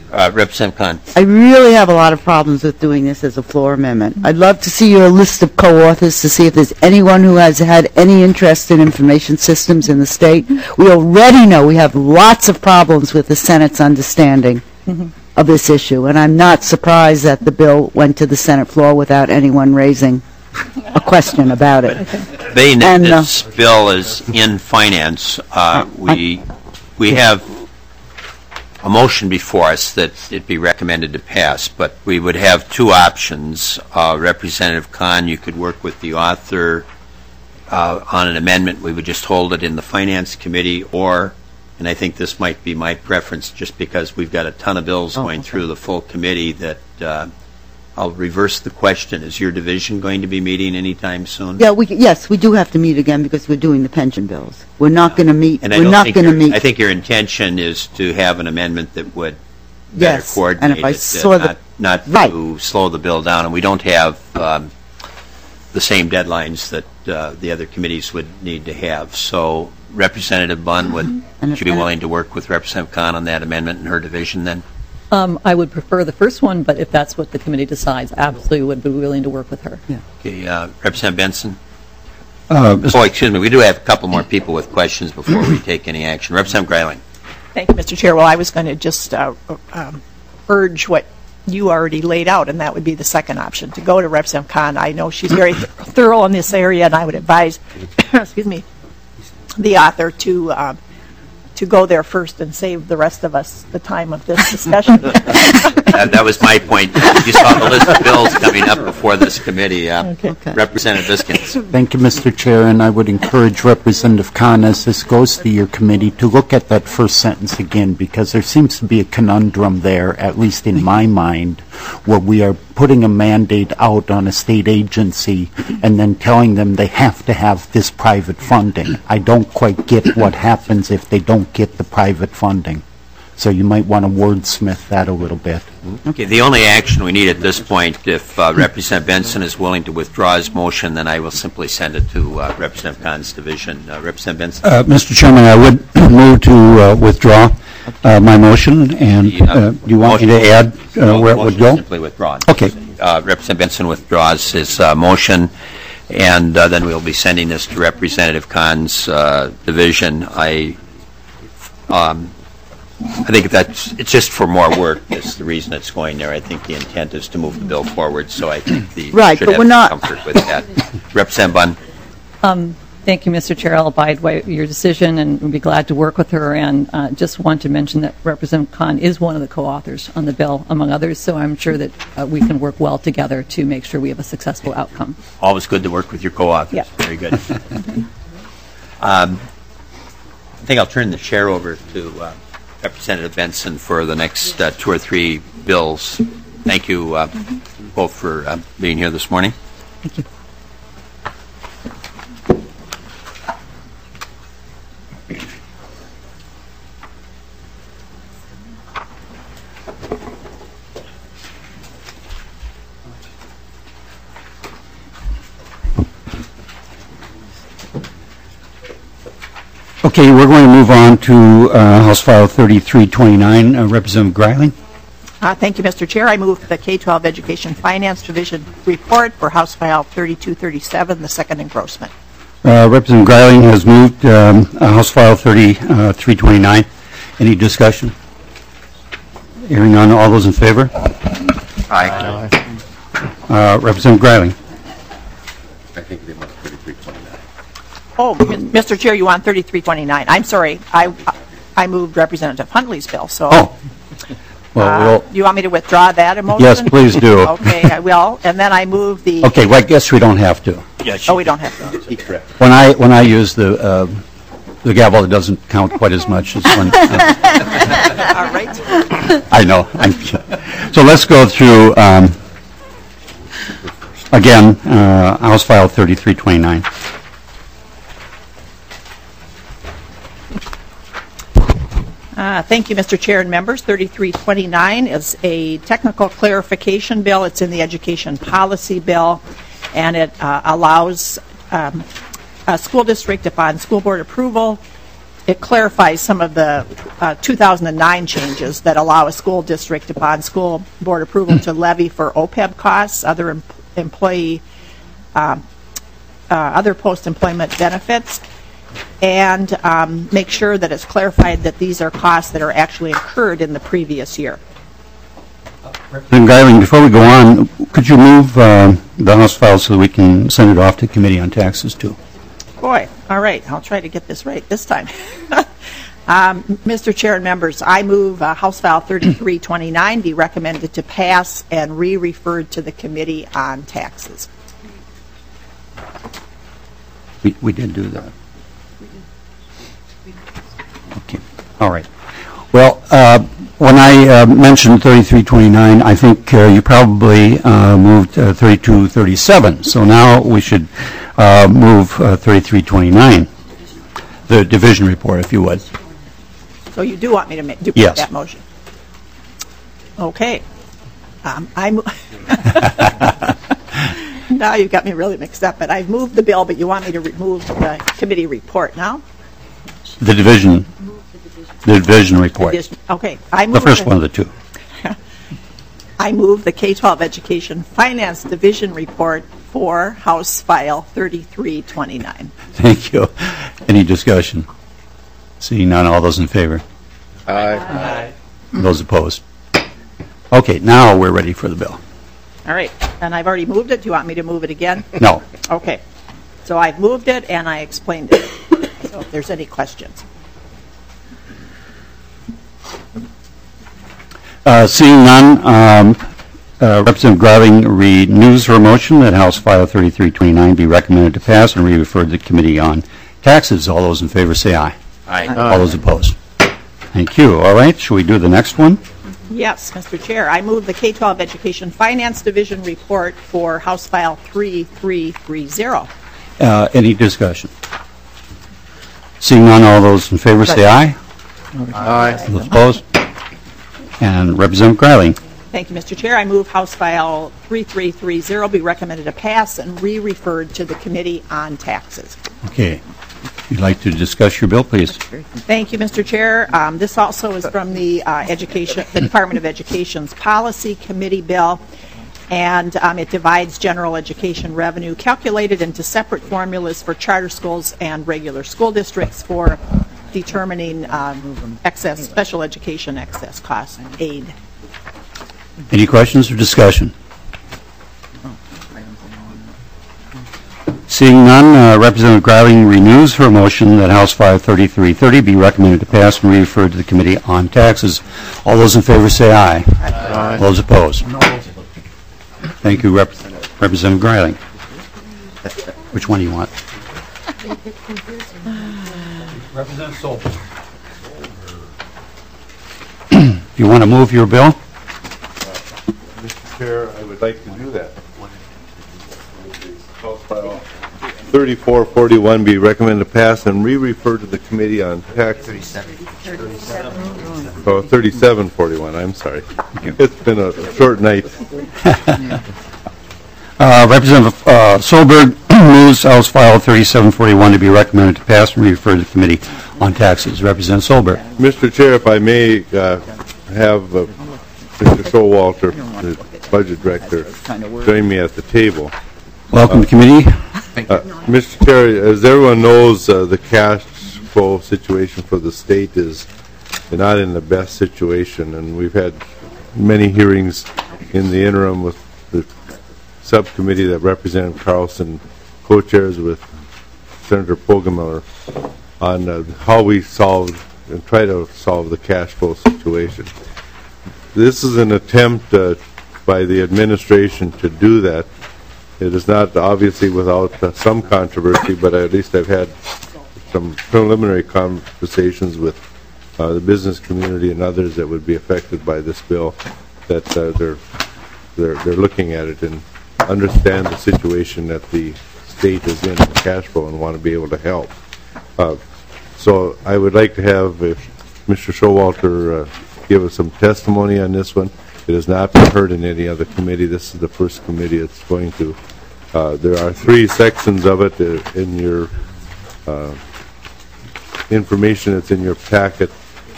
Uh, Representative Khan. I really have a lot of problems with doing this as a floor amendment. I'd love to see your list of co-authors to see if there's anyone who has had any interest in information systems in the state. We already know we have lots of problems with the Senate's understanding mm-hmm. of this issue, and I'm not surprised that the bill went to the Senate floor without anyone raising a question about it. Being that and, uh, this bill is in finance, uh, we we have a motion before us that it be recommended to pass, but we would have two options. Uh, Representative Khan, you could work with the author uh, on an amendment. We would just hold it in the Finance Committee, or, and I think this might be my preference just because we've got a ton of bills oh, going okay. through the full committee, that uh, I'll reverse the question. Is your division going to be meeting anytime soon? Yeah, we yes, we do have to meet again because we're doing the pension bills. We're not going to meet. And I we're don't not think going to your- meet. I think your intention is to have an amendment that would better Yes, coordinate and if I it, saw uh, the- not, not Right. to slow the bill down. And we don't have um, the same deadlines that uh, the other committees would need to have. So Representative Bunn, would And if you be that- willing to work with Representative Khan on that amendment in her division then? Um, I would prefer the first one, but if that's what the committee decides, absolutely would be willing to work with her. Yeah. Okay, uh, Representative Benson? Uh, Oh, excuse me, we do have a couple more people with questions before we take any action. Representative Greiling. Thank you, Mister Chair. Well, I was going to just uh, um, urge what you already laid out, and that would be the second option, to go to Representative Khan. I know she's very th- thorough in this area, and I would advise, excuse me, the author to um, to go there first and save the rest of us the time of this discussion. That, that was my point. You saw the list of bills coming up before this committee. Uh, Okay. Okay. Representative Biskins. Thank you, Mister Chair, and I would encourage Representative Khan, as this goes to your committee, to look at that first sentence again, because there seems to be a conundrum there, at least in my mind, where we are putting a mandate out on a state agency and then telling them they have to have this private funding. I don't quite get what happens if they don't get the private funding. So you might want to wordsmith that a little bit. Okay, the only action we need at this point, if uh, Representative Benson is willing to withdraw his motion, then I will simply send it to uh, Representative Khan's division. Uh, Representative Benson? Uh, Mister Chairman, I would move to uh, withdraw uh, my motion, and uh, do you want me to add uh, where it would go? Simply withdrawn. Okay. Uh, Representative Benson withdraws his uh, motion, and uh, then we'll be sending this to Representative Khan's uh, division. I um, I think that's, it's just for more work. That's the reason it's going there. I think the intent is to move the bill forward, so I think the Right, should but have we're some not- comfort with that. Representative Bunn. Um, Thank you, Mister Chair. I'll abide by your decision and will be glad to work with her. And uh, just want to mention that Representative Khan is one of the co-authors on the bill, among others, so I'm sure that uh, we can work well together to make sure we have a successful outcome. Always good to work with your co-authors. Yeah. Very good. um, I think I'll turn the chair over to uh, Representative Benson for the next uh, two or three bills. Thank you uh, both for uh, being here this morning. Thank you. Okay, we're going to move on to uh, House File thirty-three twenty-nine. Uh, Representative Greiling. Uh, Thank you, Mister Chair. I move the K twelve Education Finance Division report for House File thirty-two thirty-seven, the second engrossment. Uh, Representative Greiling has moved um, uh, House File thirty-three twenty-nine. Any discussion? Hearing none, all those in favor? Aye. Uh, Representative Greiling. I think they want thirty-three twenty-nine. Oh, M- Mister Chair, you want thirty-three twenty-nine. I'm sorry. I I moved Representative Huntley's bill, so. Oh. Well, Uh, we'll, Do you want me to withdraw that motion? Yes, please do. Okay, I will. And then I move the. okay, well, I guess we don't have to. Oh, we don't have to. When I when I use the uh, the gavel, it doesn't count quite as much as when. Uh, All right. I know. I'm, so let's go through um, again uh, House File thirty-three twenty-nine. Uh, Thank you, Mister Chair and members. thirty-three twenty-nine is a technical clarification bill. It's in the education policy bill, and it uh, allows um, a school district, upon school board approval, it clarifies some of the uh, two thousand nine changes that allow a school district upon school board approval to levy for O P E B costs, other em- employee, uh, uh, other post-employment benefits, and um, make sure that it's clarified that these are costs that are actually incurred in the previous year. Representative Geiling, before we go on, could you move uh, the House file so that we can send it off to Committee on Taxes too? Boy, all right, I'll try to get this right this time. um, Mister Chair and members, I move uh, House File thirty-three twenty-nine be recommended to pass and re-referred to the Committee on Taxes. We, we did do that. Okay, all right. Well, uh, when I uh, mentioned thirty-three twenty-nine, I think uh, you probably uh, moved uh, thirty-two thirty-seven. So now we should uh, move uh, thirty-three twenty-nine, the division report, if you would. So you do want me to make do Yes. that motion? Okay. Um, I mo- now you've got me really mixed up, but I've moved the bill, but you want me to remove the committee report now? The division, the division report. Division- Okay. I The move first one of the two. I move the K twelve Education Finance Division report for House File thirty-three twenty-nine. Thank you. Any discussion? Seeing none, all those in favor? Aye. Those opposed? Okay, now we're ready for the bill. All right. And I've already moved it. Do you want me to move it again? No. Okay. So I've moved it and I explained it. So if there's any questions. Uh, Seeing none, um, uh, Representative Greiling renews her motion that House File thirty-three twenty-nine be recommended to pass and re-referred to the Committee on Taxes. All those in favor say aye. Aye. All those opposed? Thank you. All right, shall we do the next one? Yes, Mister Chair. I move the K twelve Education Finance Division report for House File thirty-three thirty. Uh, Any discussion? Seeing none, all those in favor say aye. Aye. Those opposed? And Representative Greiling. Thank you, Mister Chair. I move House File thirty-three thirty be recommended to pass and re-referred to the Committee on Taxes. Okay. If you'd like to discuss your bill, please. Thank you, Mister Chair. Um, this also is from the uh, Education, the Department of Education's Policy Committee bill, and um, it divides general education revenue calculated into separate formulas for charter schools and regular school districts for determining um, excess special education excess costs and aid. Any questions or discussion? Seeing none, uh, Representative Greiling renews her motion that House File thirty-three thirty be recommended to pass and re-referred to the Committee on Taxes. All those in favor say aye. Aye. All those opposed? Thank you, Rep- Representative Greiling. Which one do you want? Representative Solberg. Do you want to move your bill? Mister Chair, I would like to do that. House File thirty-four forty-one be recommended to pass and re-refer to the Committee on Taxes. Oh, thirty-seven forty-one, I'm sorry. It's been a short night. Uh, Representative uh, Solberg moves House File thirty-seven forty-one to be recommended to pass and re-refer to the Committee on Taxes. Representative Solberg. Mister Chair, if I may uh, have uh, Mister Showalter, the Budget Director, join me at the table. Welcome to committee. Uh, Mister Chair, as everyone knows, uh, the cash flow situation for the state is not in the best situation, and we've had many hearings in the interim with the subcommittee that Representative Carlson co-chairs with Senator Pogemiller on uh, how we solve and try to solve the cash flow situation. This is an attempt uh, by the administration to do that. It is not obviously without uh, some controversy, but at least I've had some preliminary conversations with uh, the business community and others that would be affected by this bill, that uh, they're, they're, they're looking at it and understand the situation that the state is in with cash flow and want to be able to help. Uh, so I would like to have if Mister Showalter uh, give us some testimony on this one. It has not been heard in any other committee. This is the first committee it's going to. Uh, there are three sections of it uh, in your uh, information that's in your packet.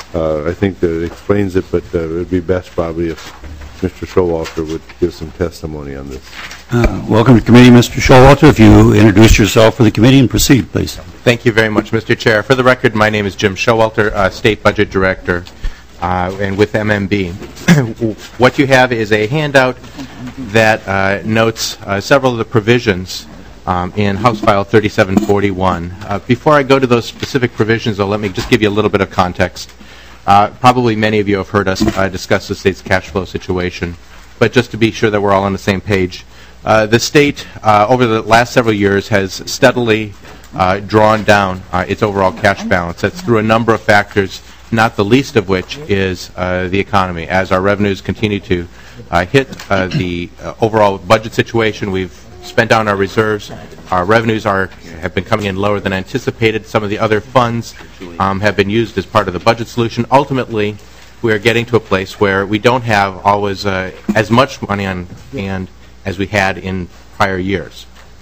uh, I think that it explains it, but uh, it would be best probably if Mister Showalter would give some testimony on this. Uh, Welcome to committee, Mister Showalter. If you introduce yourself for the committee and proceed, please. Thank you very much, Mister Chair. For the record, my name is Jim Showalter, uh, State Budget Director, uh, and with M M B. What you have is a handout that uh, notes uh, several of the provisions um, in House File thirty-seven forty-one. Uh, before I go to those specific provisions, though, let me just give you a little bit of context. Uh, probably many of you have heard us uh, discuss the state's cash flow situation, but just to be sure that we're all on the same page, uh, the state uh, over the last several years has steadily uh, drawn down uh, its overall cash balance. That's through a number of factors, not the least of which is uh, the economy. As our revenues continue to uh, hit uh, the uh, overall budget situation, we've spent down our reserves. Our revenues are have been coming in lower than anticipated. Some of the other funds um, have been used as part of the budget solution. Ultimately, we are getting to a place where we don't have always uh, as much money on hand as we had in prior years.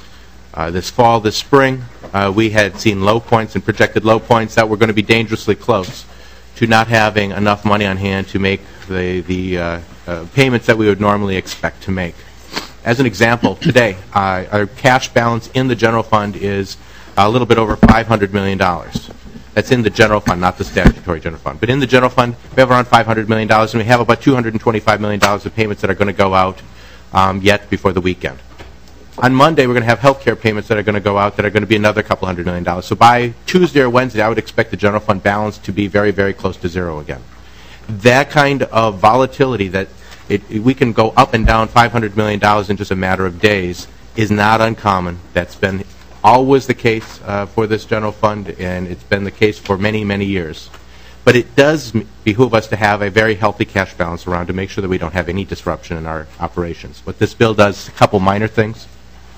Uh, this fall, this spring, uh, we had seen low points and projected low points that were going to be dangerously close to not having enough money on hand to make the, the uh, uh, payments that we would normally expect to make. As an example, today, uh, our cash balance in the general fund is a little bit over five hundred million dollars. That's in the general fund, not the statutory general fund. But in the general fund, we have around five hundred million dollars, and we have about two hundred twenty-five million dollars of payments that are going to go out um, yet before the weekend. On Monday, we're going to have health care payments that are going to go out that are going to be another couple hundred million dollars. So by Tuesday or Wednesday, I would expect the general fund balance to be very, very close to zero again. That kind of volatility that It, it, we can go up and down five hundred million dollars in just a matter of days is not uncommon. That's been always the case uh, for this general fund, and it's been the case for many, many years. But it does behoove us to have a very healthy cash balance around to make sure that we don't have any disruption in our operations. What this bill does is a couple minor things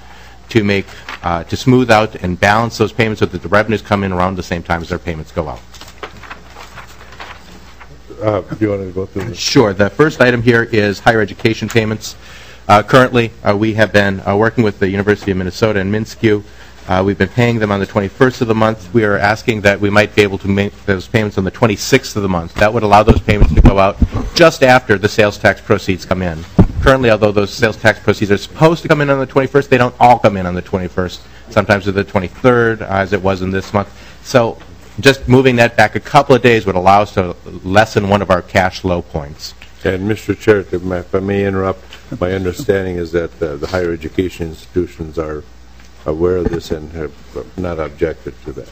to make, uh, to smooth out and balance those payments so that the revenues come in around the same time as our payments go out. Uh, do you want to go through this? Sure. The first item here is higher education payments. Uh, currently, uh, we have been uh, working with the University of Minnesota and MnSCU. Uh, we've been paying them on the twenty-first of the month. We are asking that we might be able to make those payments on the twenty-sixth of the month. That would allow those payments to go out just after the sales tax proceeds come in. Currently, although those sales tax proceeds are supposed to come in on the twenty-first, they don't all come in on the twenty-first. Sometimes it's the twenty-third, as it was in this month. So just moving that back a couple of days would allow us to lessen one of our cash low points. And Mister Chair, if I may interrupt, my understanding is that uh, the higher education institutions are aware of this and have not objected to that.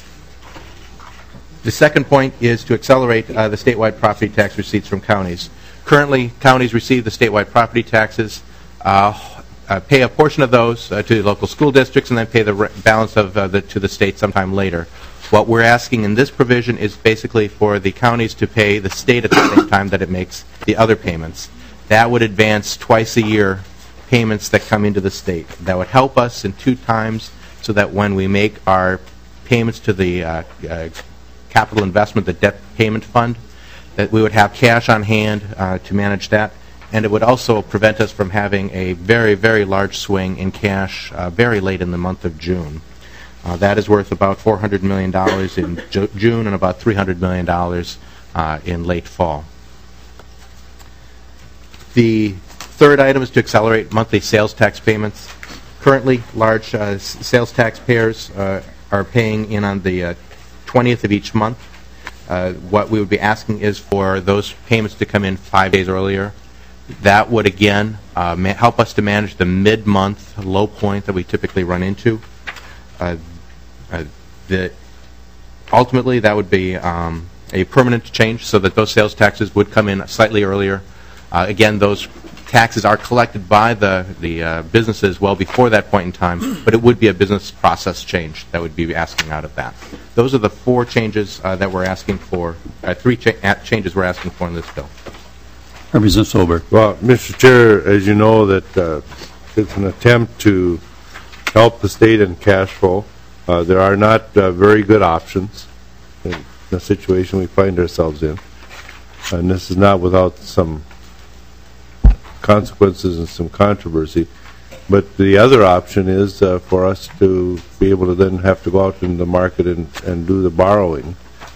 The second point is to accelerate uh, the statewide property tax receipts from counties. Currently, counties receive the statewide property taxes, uh, uh, pay a portion of those uh, to the local school districts, and then pay the re- balance of uh, the, to the state sometime later. What we're asking in this provision is basically for the counties to pay the state at the same time that it makes the other payments. That would advance twice a year payments that come into the state. That would help us in two times so that when we make our payments to the uh, uh, capital investment, the debt payment fund, that we would have cash on hand uh, to manage that. And it would also prevent us from having a very, very large swing in cash uh, very late in the month of June. Uh, that is worth about four hundred million dollars in Ju- June and about three hundred million dollars uh, in late fall. The third item is to accelerate monthly sales tax payments. Currently, large uh, s- sales taxpayers uh, are paying in on the uh, twentieth of each month. Uh, what we would be asking is for those payments to come in five days earlier. That would, again, uh, ma- help us to manage the mid-month low point that we typically run into. Uh, uh, the, ultimately, that would be um, a permanent change so that those sales taxes would come in slightly earlier. Uh, again, those taxes are collected by the, the uh, businesses well before that point in time, but it would be a business process change that would be asking out of that. Those are the four changes uh, that we're asking for, uh, three cha- changes we're asking for in this bill. Representative Solberg. Well, Mister Chair, as you know, that uh, it's an attempt to help the state in cash flow. Uh, there are not uh, very good options in the situation we find ourselves in. And this is not without some consequences and some controversy. But the other option is uh, for us to be able to then have to go out in the market and, and do the borrowing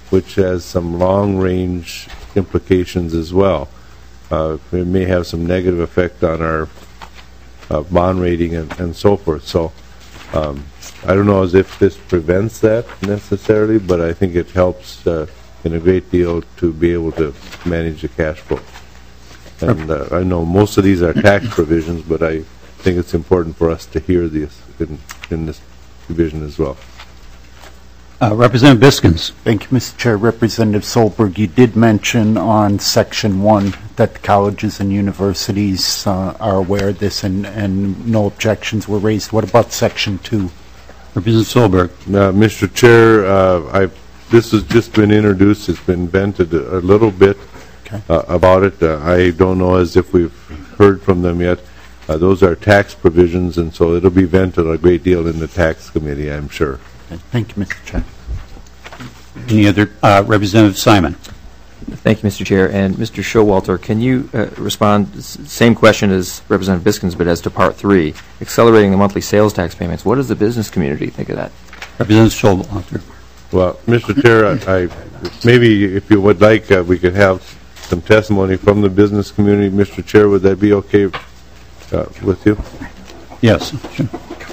which has some long-range implications as well. Uh, it may have some negative effect on our uh, bond rating and, and so forth. So um, I don't know as if this prevents that necessarily, but I think it helps uh, in a great deal to be able to manage the cash flow. And uh, I know most of these are tax provisions, but I think it's important for us to hear this in, in this division as well. Uh, Representative Biskins. Thank you, Mister Chair. Representative Solberg, you did mention on Section one that the colleges and universities uh, are aware of this and, and no objections were raised. What about Section two? Representative Solberg. Uh, Mister Chair, uh, I, this has just been introduced. It's been vented a, a little bit okay. uh, about it. Uh, I don't know as if we've heard from them yet. Uh, those are tax provisions, and so it'll be vented a great deal in the tax committee, I'm sure. Thank you, Mister Chair. Any other? Uh, Representative Simon. Thank you, Mister Chair. And Mister Showalter, can you uh, respond, s- same question as Representative Biskins, but as to Part three, accelerating the monthly sales tax payments. What does the business community think of that? Representative Showalter. Well, Mister Chair, I, I, maybe if you would like, uh, we could have some testimony from the business community. Mister Chair, would that be okay uh, with you? Yes. Sure.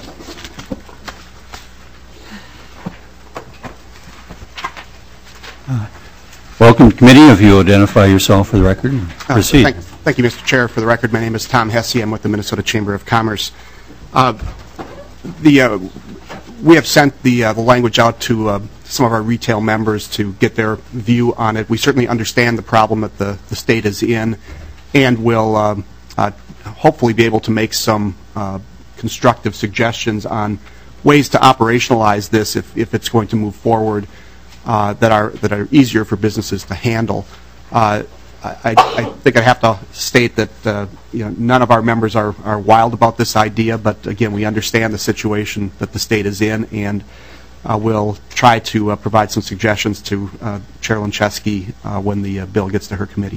Welcome to committee. If you identify yourself for the record, proceed. Uh, thank, thank you, Mister Chair. For the record, my name is Tom Hesse. I'm with the Minnesota Chamber of Commerce. Uh, the uh, we have sent the uh, the language out to uh, some of our retail members to get their view on it. We certainly understand the problem that the, the state is in, and will um, uh, hopefully be able to make some uh, constructive suggestions on ways to operationalize this if, if it's going to move forward. Uh, that are that are easier for businesses to handle. Uh, I, I think I have to state that uh, you know none of our members are, are wild about this idea, but again we understand the situation that the state is in, and uh, we'll try to uh, provide some suggestions to uh, Chair Linchesky uh, when the uh, bill gets to her committee.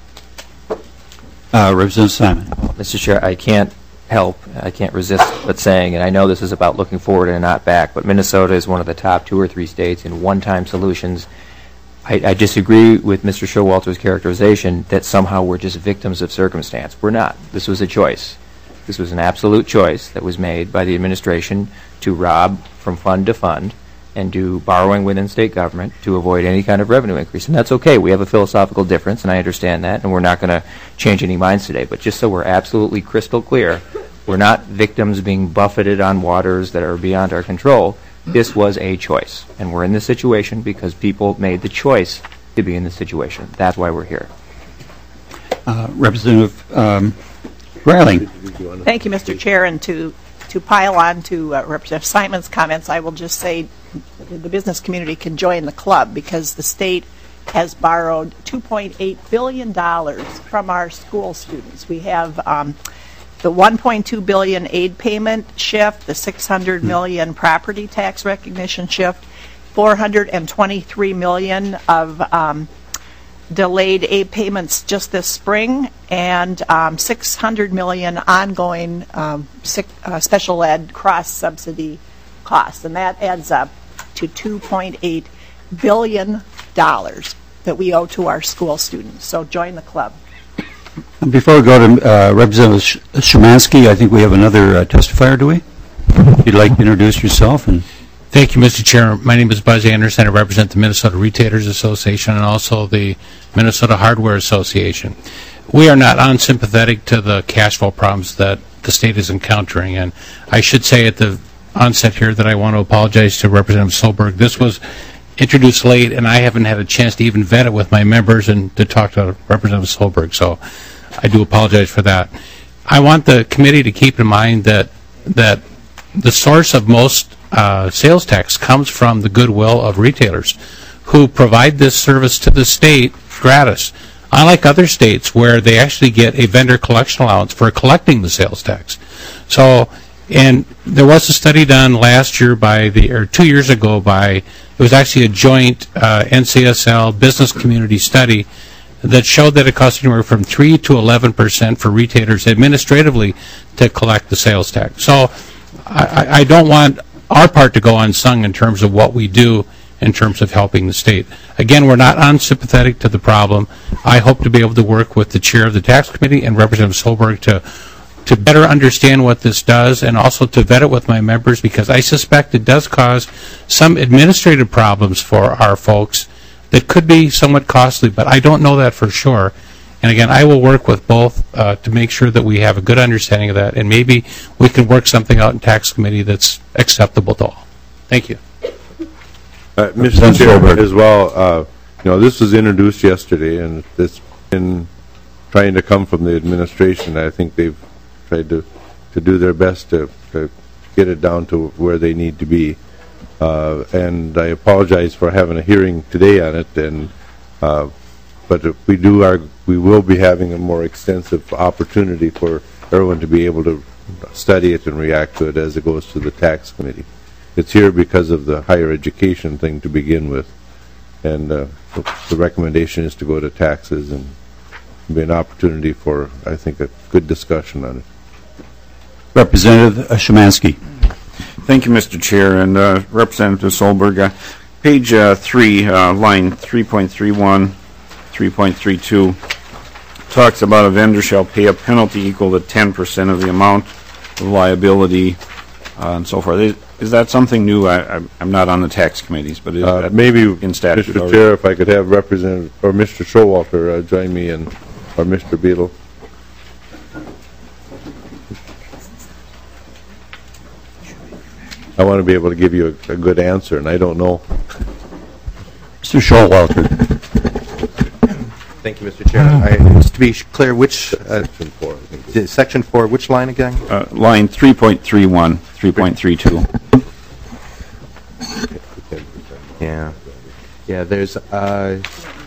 Uh, Representative Simon. Mister Chair, I can't help, I can't resist but saying, and I know this is about looking forward and not back, but Minnesota is one of the top two or three states in one-time solutions. I, I disagree with Mister Showalter's characterization that somehow we're just victims of circumstance. We're not. This was a choice. This was an absolute choice that was made by the administration to rob from fund to fund and do borrowing within state government to avoid any kind of revenue increase. And that's okay. We have a philosophical difference, and I understand that, and we're not going to change any minds today. But just so we're absolutely crystal clear, we're not victims being buffeted on waters that are beyond our control. This was a choice, and we're in this situation because people made the choice to be in this situation. That's why we're here. Uh, Representative um, Greiling. Thank you, Mister Chair, and to to pile on to uh, Representative Simon's comments, I will just say the business community can join the club because the state has borrowed two point eight billion dollars from our school students. We have um, the one point two billion dollars aid payment shift, the six hundred million dollars property tax recognition shift, four hundred twenty-three million dollars of um, delayed aid payments just this spring, and um, six hundred million dollars ongoing um, sick, uh, special ed cross-subsidy costs. And that adds up to two point eight billion dollars that we owe to our school students. So join the club. Before we go to uh, Representative Sh- Szymanski, I think we have another uh, testifier, do we? If you'd like to introduce yourself. And Thank you, Mister Chair. My name is Buzz Anderson. I represent the Minnesota Retailers Association and also the Minnesota Hardware Association. We are not unsympathetic to the cash flow problems that the state is encountering. And I should say at the onset here that I want to apologize to Representative Solberg. This was introduced late, and I haven't had a chance to even vet it with my members and to talk to Representative Solberg. So I do apologize for that. I want the committee to keep in mind that that the source of most uh, sales tax comes from the goodwill of retailers who provide this service to the state gratis, unlike other states where they actually get a vendor collection allowance for collecting the sales tax. So, and there was a study done last year by the, or two years ago by, it was actually a joint uh, N C S L business community study that showed that it cost anywhere from three to eleven percent for retailers administratively to collect the sales tax. So I, I don't want our part to go unsung in terms of what we do in terms of helping the state. Again, we're not unsympathetic to the problem. I hope to be able to work with the chair of the tax committee and Representative Solberg to to better understand what this does and also to vet it with my members, because I suspect it does cause some administrative problems for our folks that could be somewhat costly, but I don't know that for sure. And again, I will work with both uh, to make sure that we have a good understanding of that, and maybe we can work something out in tax committee that's acceptable to all. Thank you. Uh, Mister Chair, as well, uh, you know, this was introduced yesterday, and it's been trying to come from the administration. I think they've tried to, to do their best to, to get it down to where they need to be. Uh, and I apologize for having a hearing today on it, and uh, but if we do our, we will be having a more extensive opportunity for everyone to be able to study it and react to it as it goes to the tax committee. It's here because of the higher education thing to begin with, and uh, the recommendation is to go to taxes and be an opportunity for, I think, a good discussion on it. Representative Szymanski. Thank you, Mister Chair, and uh, Representative Solberg. Uh, page uh, three, uh, line three point three one, three point three two, talks about a vendor shall pay a penalty equal to ten percent of the amount of liability uh, and so forth. Is, is that something new? I, I, I'm not on the tax committees, but is Uh, that maybe, in statute Mister already? Chair, if I could have Representative or Mister Showalter uh, join me, and or Mister Beadle. I want to be able to give you a, a good answer, and I don't know. Mister Showalter. Thank you, Mister Chair. I, just to be clear, which uh, section four? I think. Section four. Which line again? Uh, line three point three one, three point three two. Yeah. Yeah. There's. Uh,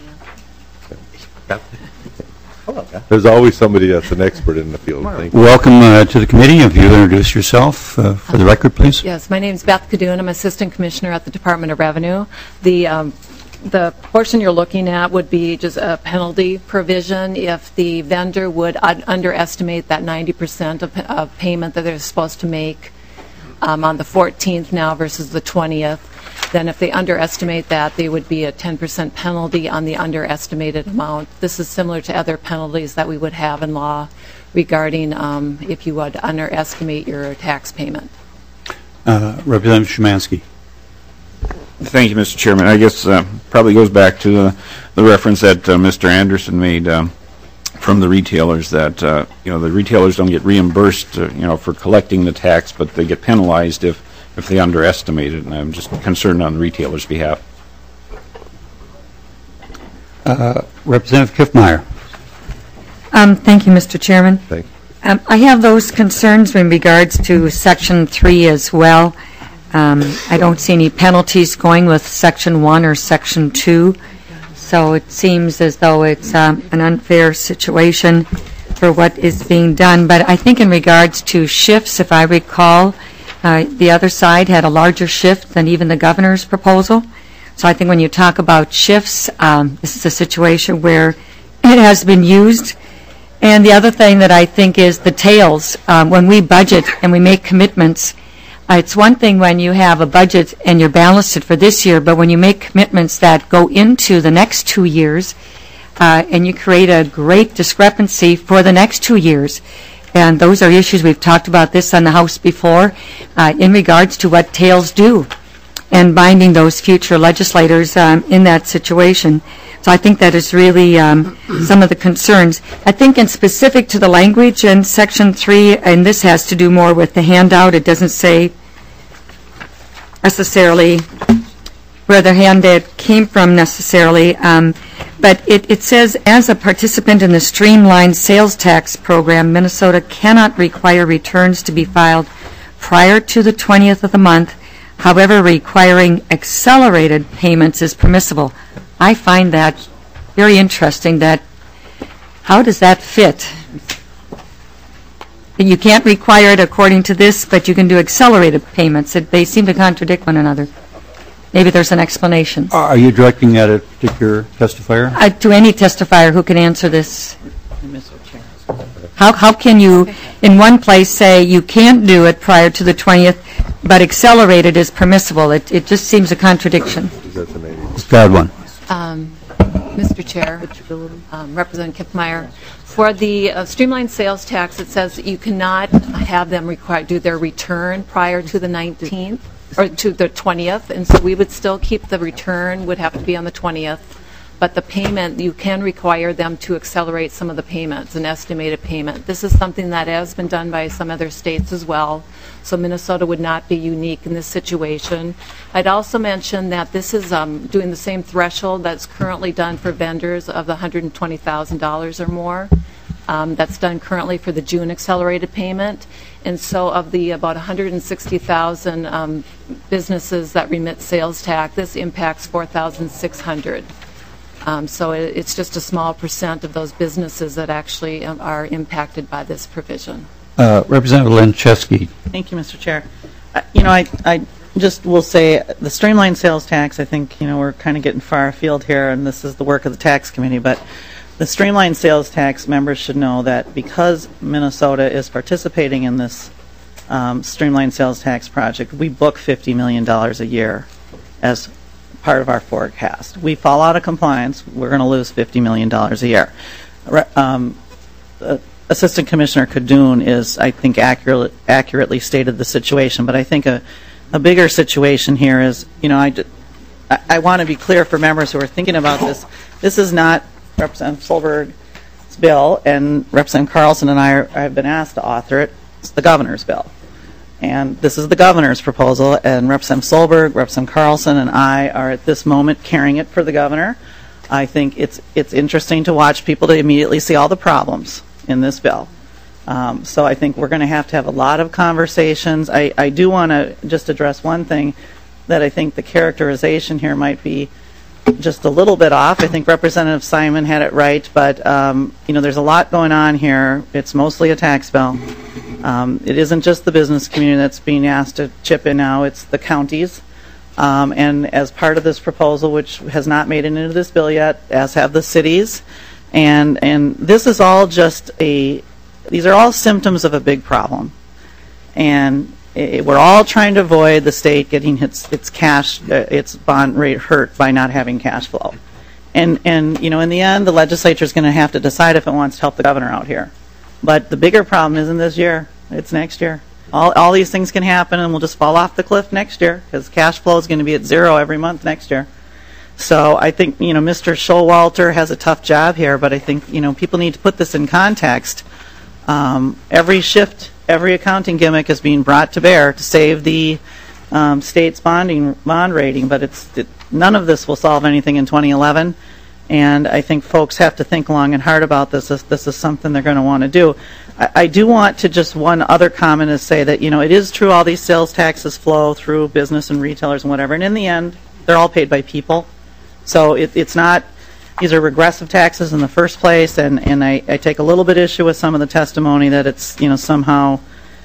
Hello, Beth. There's always somebody that's an expert in the field. Thank you. Welcome uh, to the committee. If you introduce yourself uh, for the record, please. Yes, my name is Beth Cadoon. I'm Assistant Commissioner at the Department of Revenue. The um, the portion you're looking at would be just a penalty provision if the vendor would un- underestimate that ninety percent of, of payment that they're supposed to make um, on the fourteenth now versus the twentieth. Then if they underestimate that, there would be a ten percent penalty on the underestimated amount. This is similar to other penalties that we would have in law regarding um, if you would underestimate your tax payment. Uh, Representative Szymanski. Thank you, Mister Chairman. I guess uh, probably goes back to uh, the reference that uh, Mister Anderson made um, from the retailers that uh, you know the retailers don't get reimbursed uh, you know for collecting the tax, but they get penalized if if they underestimate it. And I'm just concerned on the retailers' behalf. Uh, Representative Kiffmeyer. Um, thank you, Mister Chairman. Thank you. Um, I have those concerns in regards to Section three as well. Um, I don't see any penalties going with Section one or Section two, so it seems as though it's um, an unfair situation for what is being done. But I think in regards to shifts, if I recall, uh, the other side had a larger shift than even the governor's proposal. So I think when you talk about shifts, um, this is a situation where it has been used. And the other thing that I think is the tails. Um, when we budget and we make commitments, uh, it's one thing when you have a budget and you're balanced it for this year, but when you make commitments that go into the next two years, uh, and you create a great discrepancy for the next two years. And those are issues, we've talked about this on the House before, uh, in regards to what tails do and binding those future legislators um, in that situation. So I think that is really um, some of the concerns. I think in specific to the language in Section three, and this has to do more with the handout, it doesn't say necessarily where the handout came from necessarily, um, but it, it says, as a participant in the streamlined sales tax program, Minnesota cannot require returns to be filed prior to the twentieth of the month. However, requiring accelerated payments is permissible. I find that very interesting. That how does that fit? You can't require it according to this, but you can do accelerated payments. It, they seem to contradict one another. Maybe there's an explanation. Are you directing at a particular testifier? Uh, to any testifier who can answer this. How, how can you, in one place, say you can't do it prior to the twentieth, but accelerated is permissible. It it just seems a contradiction. Miz Godwin. Um, Mister Chair, um, Representative Kiffmeyer, for the uh, streamlined sales tax, it says that you cannot have them require, do their return prior to the nineteenth or to the twentieth, and so we would still keep the return, would have to be on the twentieth, but the payment, you can require them to accelerate some of the payments, an estimated payment. This is something that has been done by some other states as well, so Minnesota would not be unique in this situation. I'd also mention that this is um, doing the same threshold that's currently done for vendors of the one hundred twenty thousand dollars or more. Um, that's done currently for the June accelerated payment. And so of the about one hundred sixty thousand um, businesses that remit sales tax, this impacts four thousand six hundred. Um, so it, it's just a small percent of those businesses that actually um, are impacted by this provision. Uh, Representative Lanchewski. Thank you, Mister Chair. Uh, you know, I, I just will say the streamlined sales tax, I think, you know, we're kind of getting far afield here, and this is the work of the tax committee, but the streamlined sales tax members should know that because Minnesota is participating in this um, streamlined sales tax project, we book fifty million dollars a year as part of our forecast. We fall out of compliance, we're going to lose fifty million dollars a year. Re- um, uh, Assistant Commissioner Kadoun is, I think, accurate, accurately stated the situation, but I think a, a bigger situation here is, you know, I, d- I, I want to be clear for members who are thinking about this. This is not Representative Solberg's bill, and Representative Carlson and I are, have been asked to author it. It's the governor's bill. And this is the governor's proposal, and Representative Solberg, Representative Carlson, and I are at this moment carrying it for the governor. I think it's it's interesting to watch people to immediately see all the problems in this bill. Um, so I think we're going to have to have a lot of conversations. I, I do want to just address one thing, that I think the characterization here might be just a little bit off. I think Representative Simon had it right, but um, you know, there's a lot going on here. It's mostly a tax bill. Um, it isn't just the business community that's being asked to chip in now, it's the counties. Um, and as part of this proposal, which has not made it into this bill yet, as have the cities, and and this is all just a, these are all symptoms of a big problem. And it, we're all trying to avoid the state getting its, its cash, uh, its bond rate hurt by not having cash flow. And, and you know, in the end, the legislature is going to have to decide if it wants to help the governor out here. But the bigger problem isn't this year, it's next year. All, all these things can happen and we'll just fall off the cliff next year because cash flow is going to be at zero every month next year. So I think, you know, Mister Showalter has a tough job here, but I think, you know, people need to put this in context. Um, every shift, every accounting gimmick is being brought to bear to save the um, state's bonding bond rating, but it's it, none of this will solve anything in twenty eleven. And I think folks have to think long and hard about this if this is something they're going to want to do. I, I do want to just one other comment is say that, you know, it is true all these sales taxes flow through business and retailers and whatever, and in the end, they're all paid by people. So it, it's not, these are regressive taxes in the first place, and, and I, I take a little bit issue with some of the testimony that it's, you know, somehow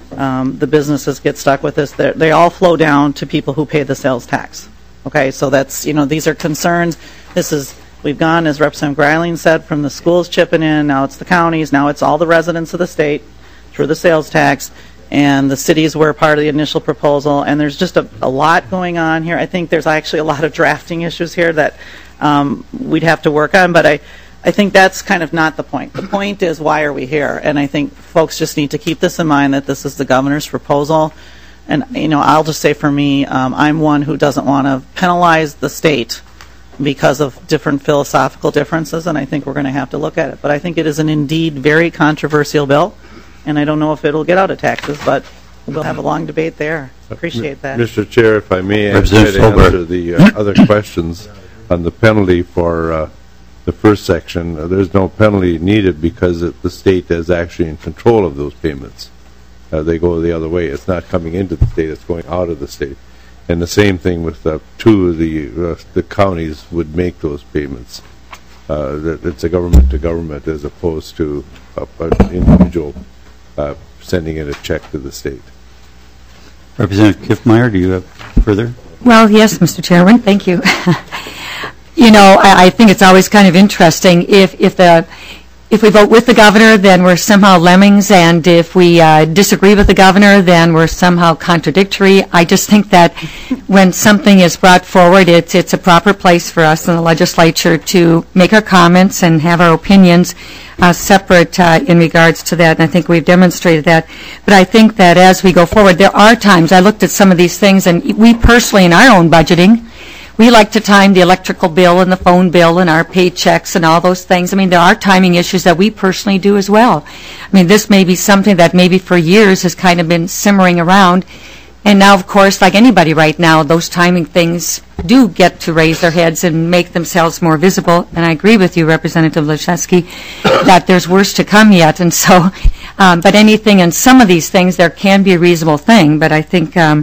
um, the businesses get stuck with this. They're, they all flow down to people who pay the sales tax. Okay, so that's, you know, these are concerns. This is, we've gone, as Representative Greiling said, from the schools chipping in, now it's the counties, now it's all the residents of the state through the sales tax, and the cities were part of the initial proposal, and there's just a, a lot going on here. I think there's actually a lot of drafting issues here that um, we'd have to work on, but I, I think that's kind of not the point. The point is, why are we here? And I think folks just need to keep this in mind, that this is the governor's proposal. And, you know, I'll just say for me, um, I'm one who doesn't want to penalize the state because of different philosophical differences, and I think we're going to have to look at it. But I think it is an indeed very controversial bill, and I don't know if it'll get out of taxes, but we'll have a long debate there. Appreciate that. Mister Chair, if I may, I try to answer the uh, other questions on the penalty for uh, the first section. Uh, there's no penalty needed because it, the state is actually in control of those payments. Uh, they go the other way. It's not coming into the state, it's going out of the state. And the same thing with uh, two of the, uh, the counties would make those payments. Uh, that it's a government to government as opposed to uh, an individual uh, sending in a check to the state. Representative Kiffmeyer, do you have further? Well, yes, Mister Chairman, thank you. You know, I, I think it's always kind of interesting if, if the if we vote with the governor, then we're somehow lemmings, and if we uh, disagree with the governor, then we're somehow contradictory. I just think that when something is brought forward, it's it's a proper place for us in the legislature to make our comments and have our opinions uh, separate uh, in regards to that, and I think we've demonstrated that. But I think that as we go forward, there are times, I looked at some of these things, and we personally, in our own budgeting, we like to time the electrical bill and the phone bill and our paychecks and all those things. I mean, there are timing issues that we personally do as well. I mean, this may be something that maybe for years has kind of been simmering around. And now, of course, like anybody right now, those timing things do get to raise their heads and make themselves more visible. And I agree with you, Representative Leshewski, that there's worse to come yet. And so, um, but anything in some of these things, there can be a reasonable thing. But I think um,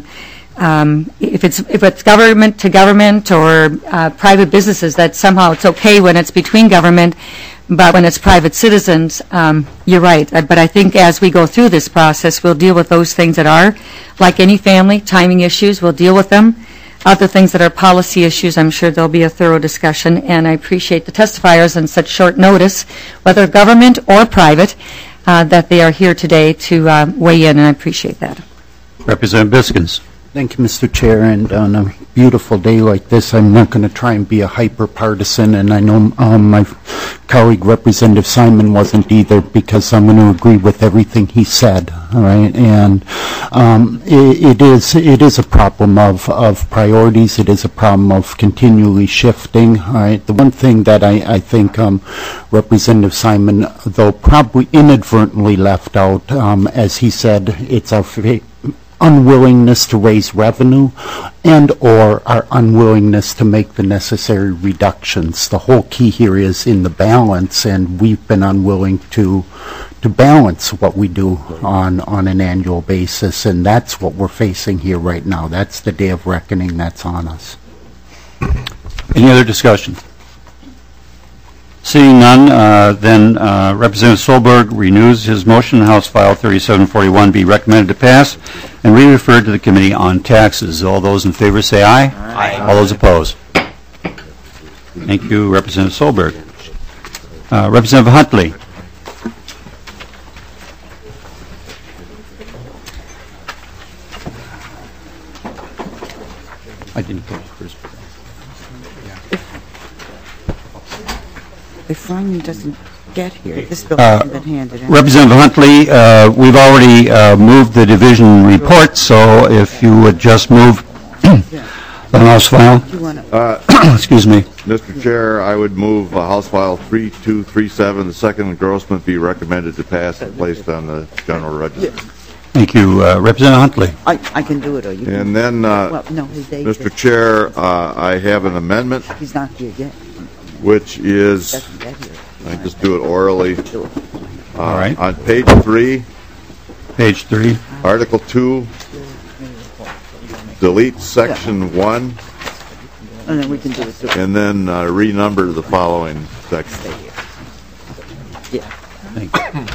Um, if it's if it's government to government or uh, private businesses, that somehow it's okay when it's between government, but when it's private citizens, um, you're right. Uh, But I think as we go through this process, we'll deal with those things that are, like any family, timing issues, we'll deal with them. Other things that are policy issues, I'm sure there'll be a thorough discussion, and I appreciate the testifiers on such short notice, whether government or private, uh, that they are here today to uh, weigh in, and I appreciate that. Representative Biskins. Thank you, Mister Chair, and on a beautiful day like this, I'm not going to try and be a hyper-partisan, and I know um, my colleague Representative Simon wasn't either, because I'm going to agree with everything he said, all right? And um, it, it is it is a problem of, of priorities. It is a problem of continually shifting, all right? The one thing that I, I think um, Representative Simon, though probably inadvertently left out, um, as he said, it's our fa- unwillingness to raise revenue and or our unwillingness to make the necessary reductions. The whole key here is in the balance, and we've been unwilling to to balance what we do on, on an annual basis, and that's what we're facing here right now. That's the day of reckoning that's on us. Any other discussion? Seeing none, uh, then uh, Representative Solberg renews his motion, House File thirty-seven forty-one be recommended to pass and re-referred to the Committee on Taxes. All those in favor say aye. Aye. All those opposed? Thank you, Representative Solberg. Uh, Representative Huntley. I didn't go first. If Ryan doesn't get here, this bill Uh, hasn't been handed in. Representative Huntley, uh, we've already uh, moved the division report, so if you would just move the House file. Uh, Excuse me. Mister Chair, I would move uh, House File three two three seven, the second engrossment, be recommended to pass and placed on the General Register. Thank you, uh, Representative Huntley. I, I can do it, or you can. And then, uh, Well, no, his date Mister is- Chair, uh, I have an amendment, He's not here yet. which is, Doesn't get here. I just do it orally. Uh, All right. On page three, Page three. Article two, delete section one, And then we can do it. too. and then uh, renumber the following section. Yeah. Thank you.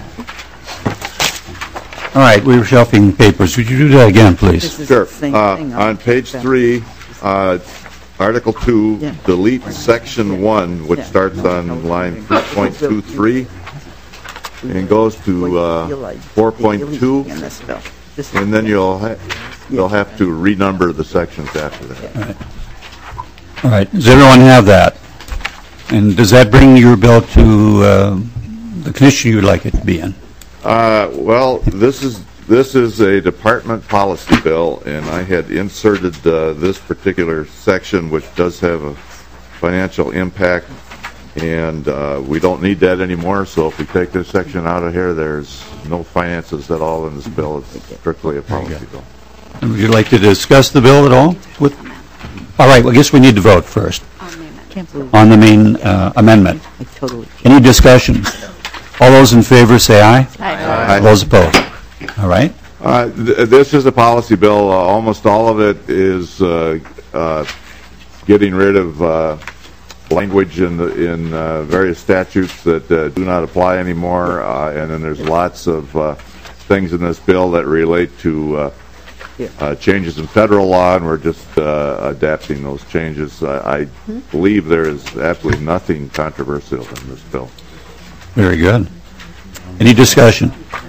All right, we were shelving papers. Would you do that again, please? Sure. Uh, On page three, uh, Article two, Yeah. delete section one, which Yeah. starts on line three point two three and goes to uh, four point two, In this bill. This is- and then you'll ha- you'll have to renumber the sections after that. All right, does everyone have that? And does that bring your bill to uh, the condition you would like it to be in? Uh, Well, this is, this is a department policy bill, and I had inserted uh, this particular section, which does have a financial impact, and uh, we don't need that anymore, so if we take this section out of here, there's no finances at all in this bill. It's strictly a policy bill. And would you like to discuss the bill at all? With, all right, well, I guess we need to vote first Can't believe on the main uh, amendment. I totally. Any discussion? All those in favor say aye. Aye. All those opposed? All right. Uh, th- This is a policy bill. Uh, Almost all of it is uh, uh, getting rid of uh, language in the- in uh, various statutes that uh, do not apply anymore, uh, and then there's lots of uh, things in this bill that relate to uh, uh, changes in federal law, and we're just uh, adapting those changes. I I believe there is absolutely nothing controversial in this bill. Very good. Any discussion?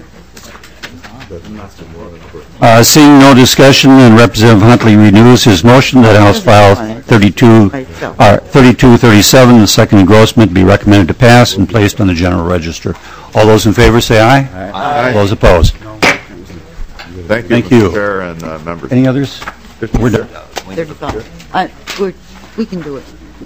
Uh, Seeing no discussion, then Representative Huntley renews his motion that House File thirty-two, uh, thirty-two thirty-seven, the second engrossment, be recommended to pass and placed on the general register. All those in favor say aye. Aye. Those opposed? Thank you, Thank Mister you. Chair and uh, members. Any others? We're done. thirty-five. I- we're- We can do it.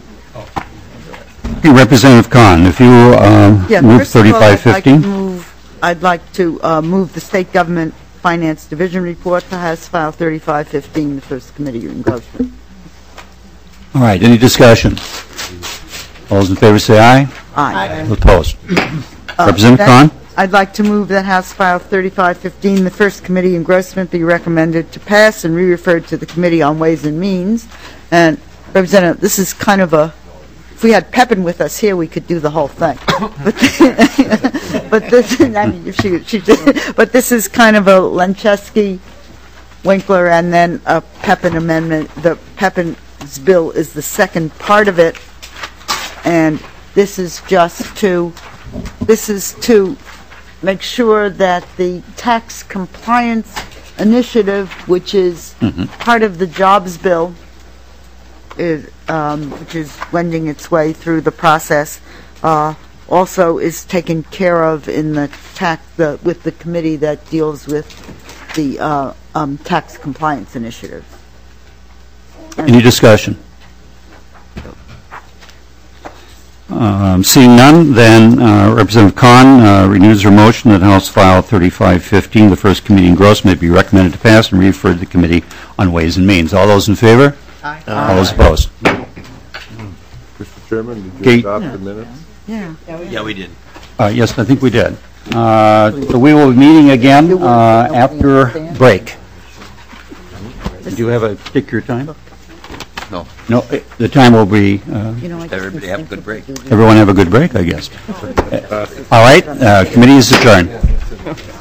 Okay, Representative Khan, if you uh, Yeah, move first of all, thirty-five I'd like to fifteen. move- I'd like to uh, move the State Government Finance Division report to House File thirty-five fifteen, the first committee engrossment. All right, any discussion? All those in favor say aye. Aye. Opposed? Uh, Representative then Khan? I'd like to move that House File thirty-five fifteen, the first committee engrossment, be recommended to pass and re-referred to the Committee on Ways and Means. And Representative, this is kind of a, if we had Pepin with us here, we could do the whole thing. But, but this, I mean, if she, she just, but this is kind of a Lencheski, Winkler, and then a Pepin amendment. The Pepin's bill is the second part of it, and this is just to, this is to make sure that the tax compliance initiative, which is Mhm. part of the jobs bill, is, um, which is wending its way through the process, uh, also is taken care of in the tax, the, with the committee that deals with the uh, um, tax compliance initiative. Any discussion? Um, Seeing none, then uh, Representative Khan uh, renews her motion that House File thirty-five fifteen, the first committee engrossment, be recommended to pass and referred to the Committee on Ways and Means. All those in favor? Aye. All those opposed? Mister Chairman, did you Kate? adopt the minutes? Yeah. Yeah, we did. Uh, Yes, I think we did. Uh, So we will be meeting again uh, after break. Do you have a particular time? No. No, eh, the time will be, uh, You know, I just Everybody have a good break. everyone have a good break, I guess. All right, uh, committee is adjourned.